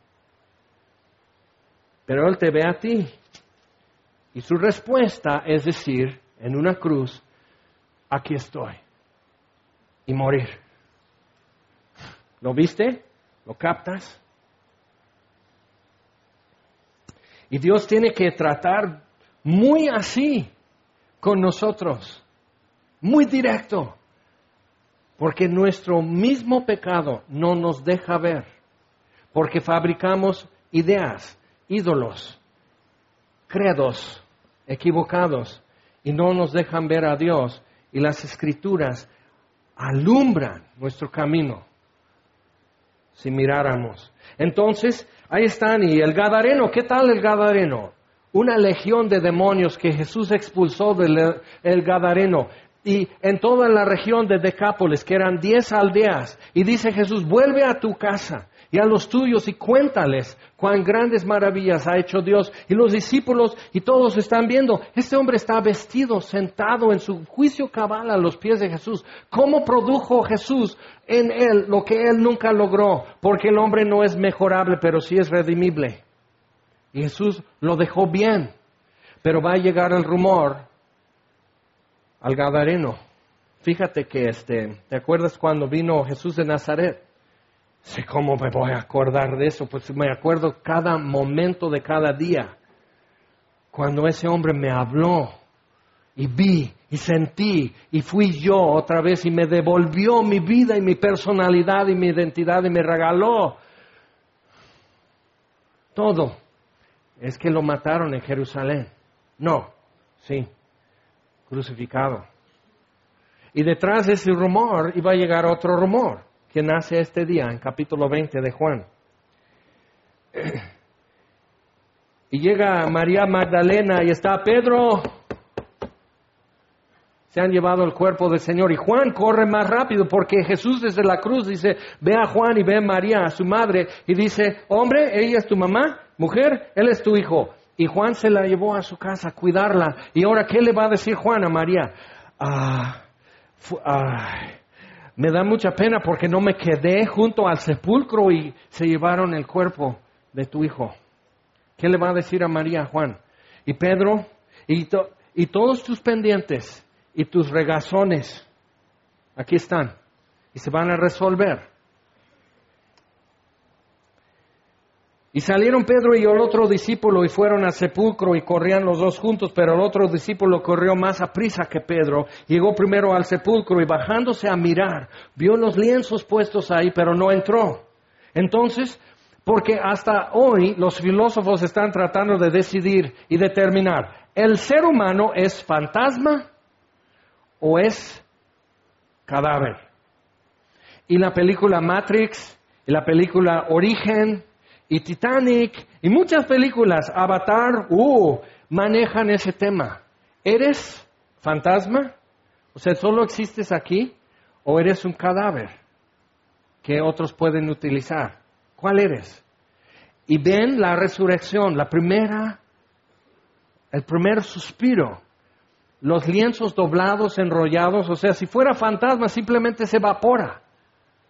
Pero Él te ve a ti. Y su respuesta es decir, en una cruz, aquí estoy. Y morir. ¿Lo viste? ¿Lo captas? Y Dios tiene que tratar muy así con nosotros. Muy directo. Porque nuestro mismo pecado no nos deja ver. Porque fabricamos ideas, ídolos, credos equivocados y no nos dejan ver a Dios. Y las Escrituras alumbran nuestro camino si miráramos. Entonces, ahí están. Y el Gadareno, ¿qué tal el Gadareno? Una legión de demonios que Jesús expulsó del Gadareno. Y en toda la región de Decápolis, que eran 10 aldeas. Y dice Jesús, vuelve a tu casa y a los tuyos y cuéntales cuán grandes maravillas ha hecho Dios. Y los discípulos y todos están viendo, este hombre está vestido, sentado en su juicio cabal a los pies de Jesús. ¿Cómo produjo Jesús en él lo que él nunca logró? Porque el hombre no es mejorable, pero sí es redimible. Y Jesús lo dejó bien. Pero va a llegar el rumor al Gadareno. Fíjate que ¿te acuerdas cuando vino Jesús de Nazaret? Sí, ¿cómo me voy a acordar de eso? Pues me acuerdo cada momento de cada día. Cuando ese hombre me habló y vi y sentí y fui yo otra vez y me devolvió mi vida y mi personalidad y mi identidad y me regaló todo. Es que lo mataron en Jerusalén. No, sí, crucificado. Y detrás de ese rumor iba a llegar otro rumor que nace este día en capítulo 20 de Juan. Y llega María Magdalena y está Pedro. Se han llevado el cuerpo del Señor. Y Juan corre más rápido porque Jesús desde la cruz dice, ve a Juan y ve a María, a su madre. Y dice, hombre, ella es tu mamá, mujer, él es tu hijo. Y Juan se la llevó a su casa a cuidarla. Y ahora, ¿qué le va a decir Juan a María? Me da mucha pena porque no me quedé junto al sepulcro y se llevaron el cuerpo de tu hijo. ¿Qué le va a decir a María, Juan? Y Pedro, y todos tus pendientes y tus regazones, aquí están, y se van a resolver. Y salieron Pedro y el otro discípulo y fueron al sepulcro y corrían los dos juntos, pero el otro discípulo corrió más aprisa que Pedro. Llegó primero al sepulcro y bajándose a mirar, vio los lienzos puestos ahí, pero no entró. Entonces, porque hasta hoy los filósofos están tratando de decidir y determinar, ¿el ser humano es fantasma o es cadáver? Y la película Matrix, y la película Origen, y Titanic, y muchas películas, Avatar, manejan ese tema. ¿Eres fantasma? O sea, ¿solo existes aquí? ¿O eres un cadáver que otros pueden utilizar? ¿Cuál eres? Y ven la resurrección, el primer suspiro, los lienzos doblados, enrollados, o sea, si fuera fantasma simplemente se evapora.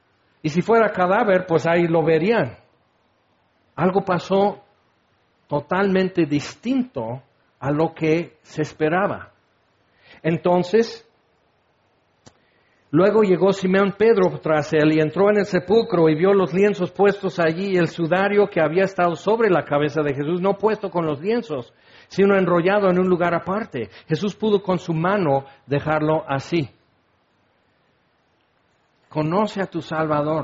Y si fuera cadáver, pues ahí lo verían. Algo pasó totalmente distinto a lo que se esperaba. Entonces, luego llegó Simón Pedro tras él y entró en el sepulcro y vio los lienzos puestos allí y el sudario que había estado sobre la cabeza de Jesús, no puesto con los lienzos, sino enrollado en un lugar aparte. Jesús pudo con su mano dejarlo así. Conoce a tu Salvador.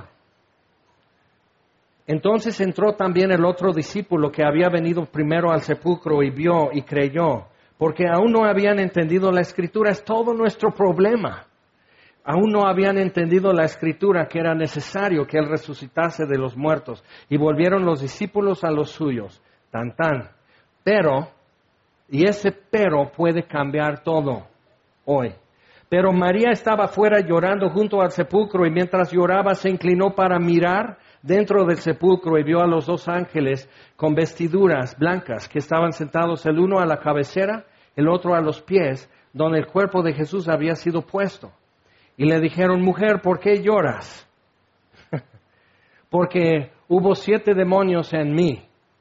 Entonces entró también el otro discípulo que había venido primero al sepulcro y vio y creyó, porque aún no habían entendido la Escritura. Es todo nuestro problema. Aún no habían entendido la Escritura, que era necesario que Él resucitase de los muertos. Y volvieron los discípulos a los suyos. Tan. Pero, y ese pero puede cambiar todo hoy. Pero María estaba fuera llorando junto al sepulcro y mientras lloraba se inclinó para mirar dentro del sepulcro y vio a los dos ángeles con vestiduras blancas que estaban sentados el uno a la cabecera, el otro a los pies, donde el cuerpo de Jesús había sido puesto. Y le dijeron, mujer, ¿por qué lloras? Porque hubo 7 demonios en mí.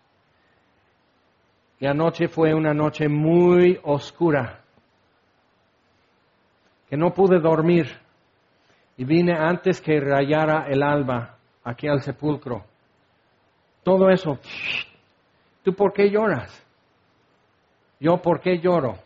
Y anoche fue una noche muy oscura, que no pude dormir. Y vine antes que rayara el alba aquí al sepulcro. Todo eso. ¿Tú por qué lloras? ¿Yo por qué lloro?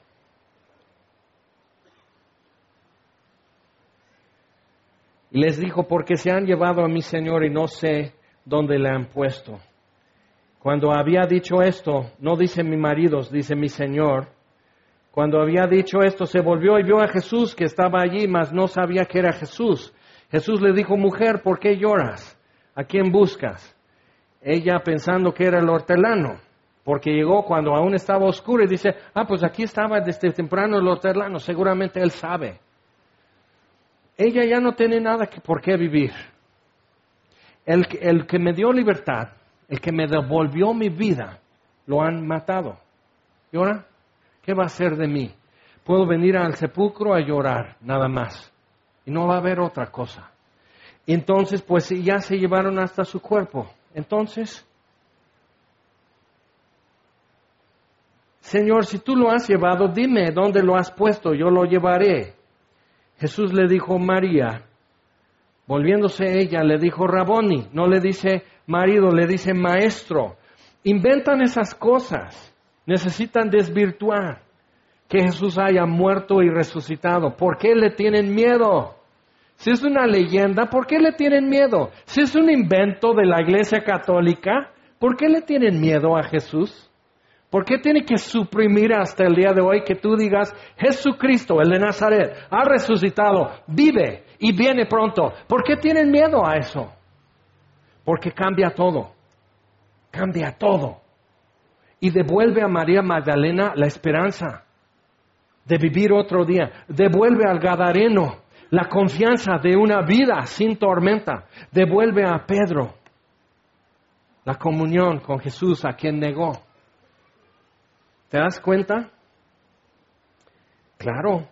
Y les dijo, porque se han llevado a mi Señor y no sé dónde le han puesto. Cuando había dicho esto, no dice mi marido, dice mi Señor. Cuando había dicho esto, se volvió y vio a Jesús que estaba allí, mas no sabía que era Jesús. Jesús le dijo, mujer, ¿por qué lloras? ¿A quién buscas? Ella pensando que era el hortelano, porque llegó cuando aún estaba oscuro y dice, pues aquí estaba desde temprano el hortelano, seguramente él sabe. Ella ya no tiene nada por qué vivir. El que me dio libertad, el que me devolvió mi vida, lo han matado. ¿Y ahora qué va a hacer de mí? Puedo venir al sepulcro a llorar, nada más. Y no va a haber otra cosa. Entonces, pues ya se llevaron hasta su cuerpo. Entonces, Señor, si tú lo has llevado, dime dónde lo has puesto, yo lo llevaré. Jesús le dijo, María. Volviéndose ella, le dijo, Raboni. No le dice marido, le dice maestro. Inventan esas cosas. Necesitan desvirtuar que Jesús haya muerto y resucitado. ¿Por qué le tienen miedo? Si es una leyenda, ¿por qué le tienen miedo? Si es un invento de la Iglesia Católica, ¿por qué le tienen miedo a Jesús? ¿Por qué tiene que suprimir hasta el día de hoy que tú digas, Jesucristo, el de Nazaret, ha resucitado, vive y viene pronto? ¿Por qué tienen miedo a eso? Porque cambia todo. Cambia todo. Y devuelve a María Magdalena la esperanza de vivir otro día. Devuelve al Gadareno la confianza de una vida sin tormenta. Devuelve a Pedro la comunión con Jesús, a quien negó. ¿Te das cuenta? Claro.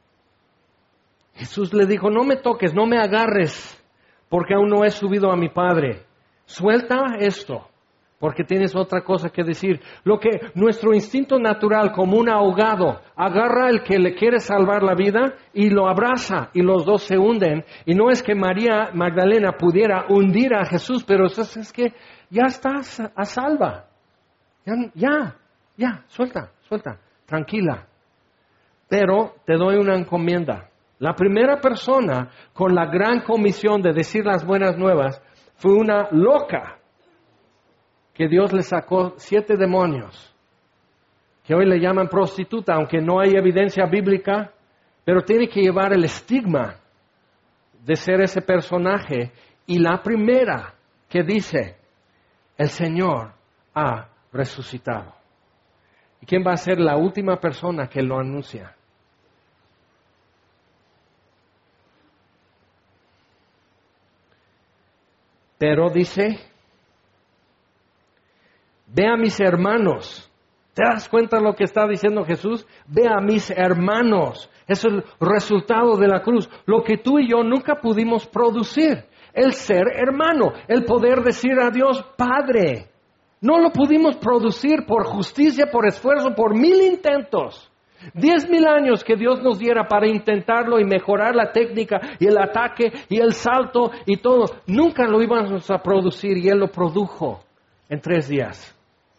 Jesús le dijo, no me toques, no me agarres, porque aún no he subido a mi Padre. Suelta esto, porque tienes otra cosa que decir. Lo que nuestro instinto natural, como un ahogado, agarra al que le quiere salvar la vida y lo abraza, y los dos se hunden. Y no es que María Magdalena pudiera hundir a Jesús, pero es que ya estás a salva. Ya, suelta, tranquila. Pero te doy una encomienda. La primera persona con la gran comisión de decir las buenas nuevas fue una loca que Dios le sacó 7 demonios, que hoy le llaman prostituta, aunque no hay evidencia bíblica, pero tiene que llevar el estigma de ser ese personaje. Y la primera que dice, el Señor ha resucitado. ¿Y quién va a ser la última persona que lo anuncia? Pero dice, ve a mis hermanos, ¿Te das cuenta de lo que está diciendo Jesús? Ve a mis hermanos. Es el resultado de la cruz. Lo que tú y yo nunca pudimos producir. El ser hermano. El poder decir a Dios, Padre. No lo pudimos producir por justicia, por esfuerzo, por 1000 intentos. 10,000 años que Dios nos diera para intentarlo y mejorar la técnica y el ataque y el salto y todo. Nunca lo íbamos a producir y Él lo produjo en 3 días.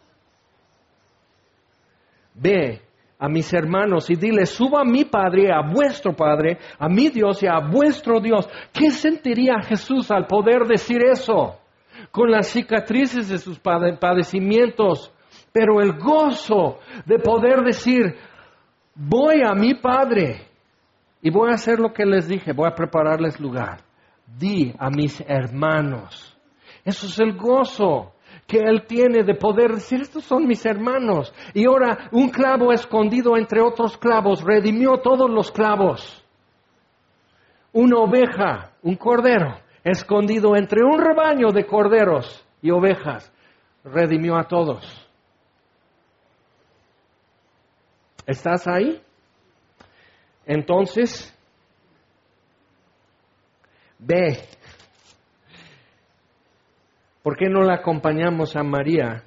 Ve a mis hermanos y dile, suba a mi Padre, a vuestro Padre, a mi Dios y a vuestro Dios. ¿Qué sentiría Jesús al poder decir eso? Con las cicatrices de sus padecimientos, pero el gozo de poder decir, voy a mi Padre y voy a hacer lo que les dije, voy a prepararles lugar. Di a mis hermanos. Eso es el gozo que Él tiene de poder decir, estos son mis hermanos. Y ahora un clavo escondido entre otros clavos redimió todos los clavos. Una oveja, un cordero, escondido entre un rebaño de corderos y ovejas, redimió a todos. ¿Estás ahí? Entonces, ve. ¿Por qué no la acompañamos a María?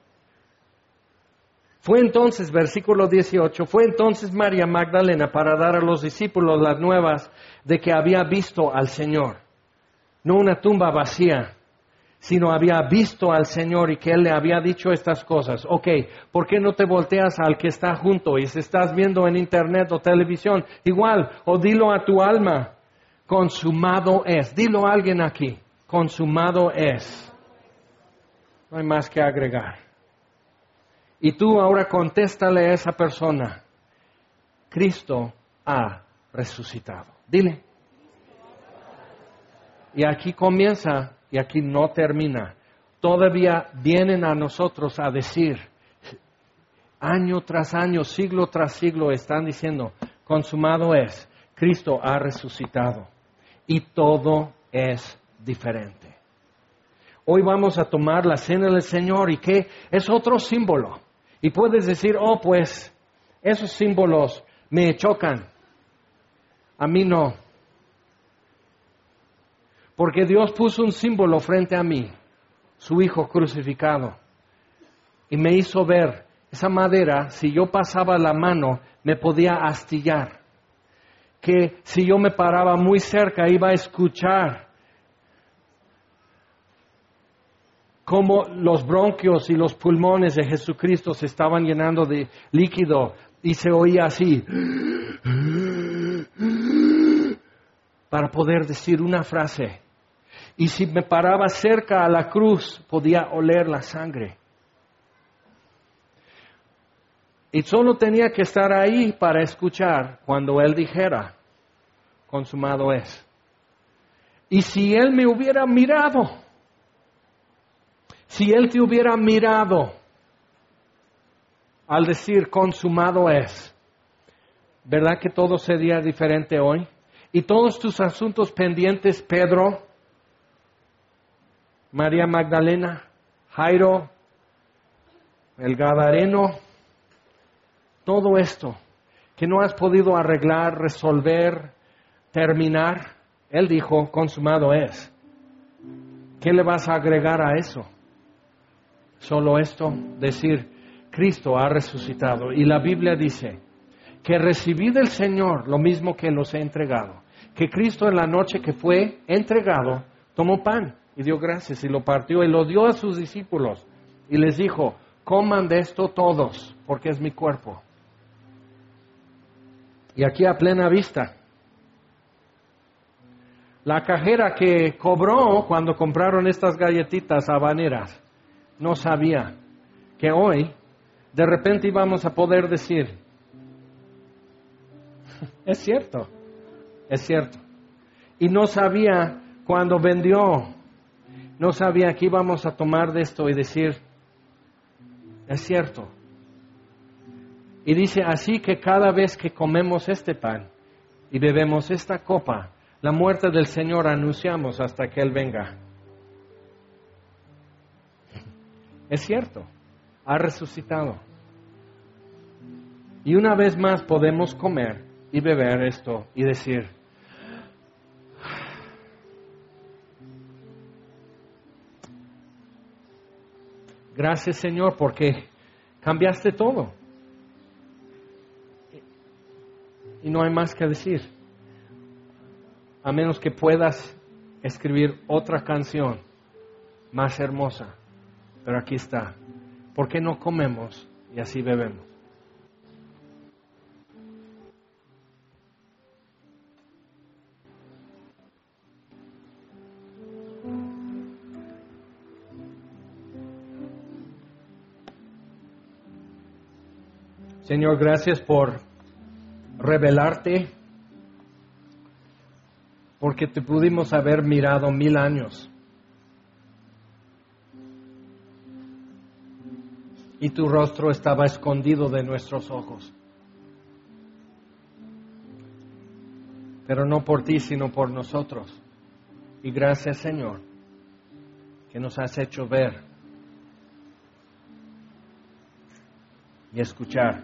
Fue entonces, versículo 18, fue entonces María Magdalena para dar a los discípulos las nuevas de que había visto al Señor. No una tumba vacía, sino había visto al Señor y que Él le había dicho estas cosas. Ok, ¿por qué no te volteas al que está junto? Y si estás viendo en internet o televisión, igual, o dilo a tu alma, consumado es. Dilo a alguien aquí, consumado es. No hay más que agregar. Y tú ahora contéstale a esa persona, Cristo ha resucitado. Dile. Y aquí comienza y aquí no termina. Todavía vienen a nosotros a decir, año tras año, siglo tras siglo, están diciendo, consumado es, Cristo ha resucitado. Y todo es diferente. Hoy vamos a tomar la cena del Señor y que es otro símbolo. Y puedes decir, oh pues, esos símbolos me chocan. A mí no. Porque Dios puso un símbolo frente a mí, su Hijo crucificado. Y me hizo ver esa madera, si yo pasaba la mano, me podía astillar. Que si yo me paraba muy cerca, iba a escuchar cómo los bronquios y los pulmones de Jesucristo se estaban llenando de líquido y se oía así para poder decir una frase. Y si me paraba cerca a la cruz, podía oler la sangre. Y solo tenía que estar ahí para escuchar cuando Él dijera, consumado es. Y si Él me hubiera mirado, si Él te hubiera mirado al decir consumado es, ¿verdad que todo sería diferente hoy? Y todos tus asuntos pendientes, Pedro, María Magdalena, Jairo, el Gadareno, todo esto que no has podido arreglar, resolver, terminar, Él dijo, consumado es. ¿Qué le vas a agregar a eso? Solo esto, decir, Cristo ha resucitado. Y la Biblia dice que recibí del Señor lo mismo que los he entregado. Que Cristo en la noche que fue entregado, tomó pan y dio gracias y lo partió y lo dio a sus discípulos. Y les dijo, coman de esto todos, porque es mi cuerpo. Y aquí a plena vista, la cajera que cobró cuando compraron estas galletitas habaneras, no sabía que hoy de repente íbamos a poder decir, es cierto. Y no sabía cuando vendió, no sabía que íbamos a tomar de esto y decir, es cierto. Y dice, así que cada vez que comemos este pan y bebemos esta copa, la muerte del Señor anunciamos hasta que Él venga. Es cierto, ha resucitado. Y una vez más podemos comer y beber esto y decir, gracias Señor porque cambiaste todo. Y no hay más que decir, a menos que puedas escribir otra canción más hermosa. Pero aquí está. ¿Por qué no comemos y así bebemos? Señor, gracias por revelarte, porque te pudimos haber mirado 1000 años. Y tu rostro estaba escondido de nuestros ojos. Pero no por ti, sino por nosotros. Y gracias, Señor, que nos has hecho ver y escuchar.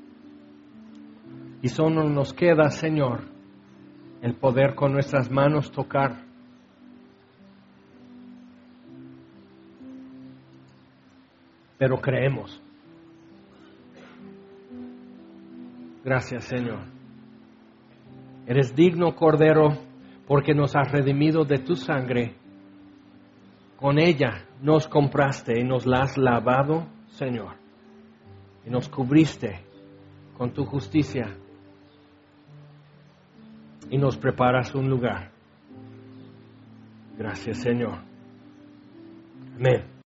Y solo nos queda, Señor, el poder con nuestras manos tocar. Pero creemos. Gracias, Señor. Eres digno, Cordero, porque nos has redimido de tu sangre. Con ella nos compraste y nos la has lavado, Señor. Y nos cubriste con tu justicia. Y nos preparas un lugar. Gracias, Señor. Amén.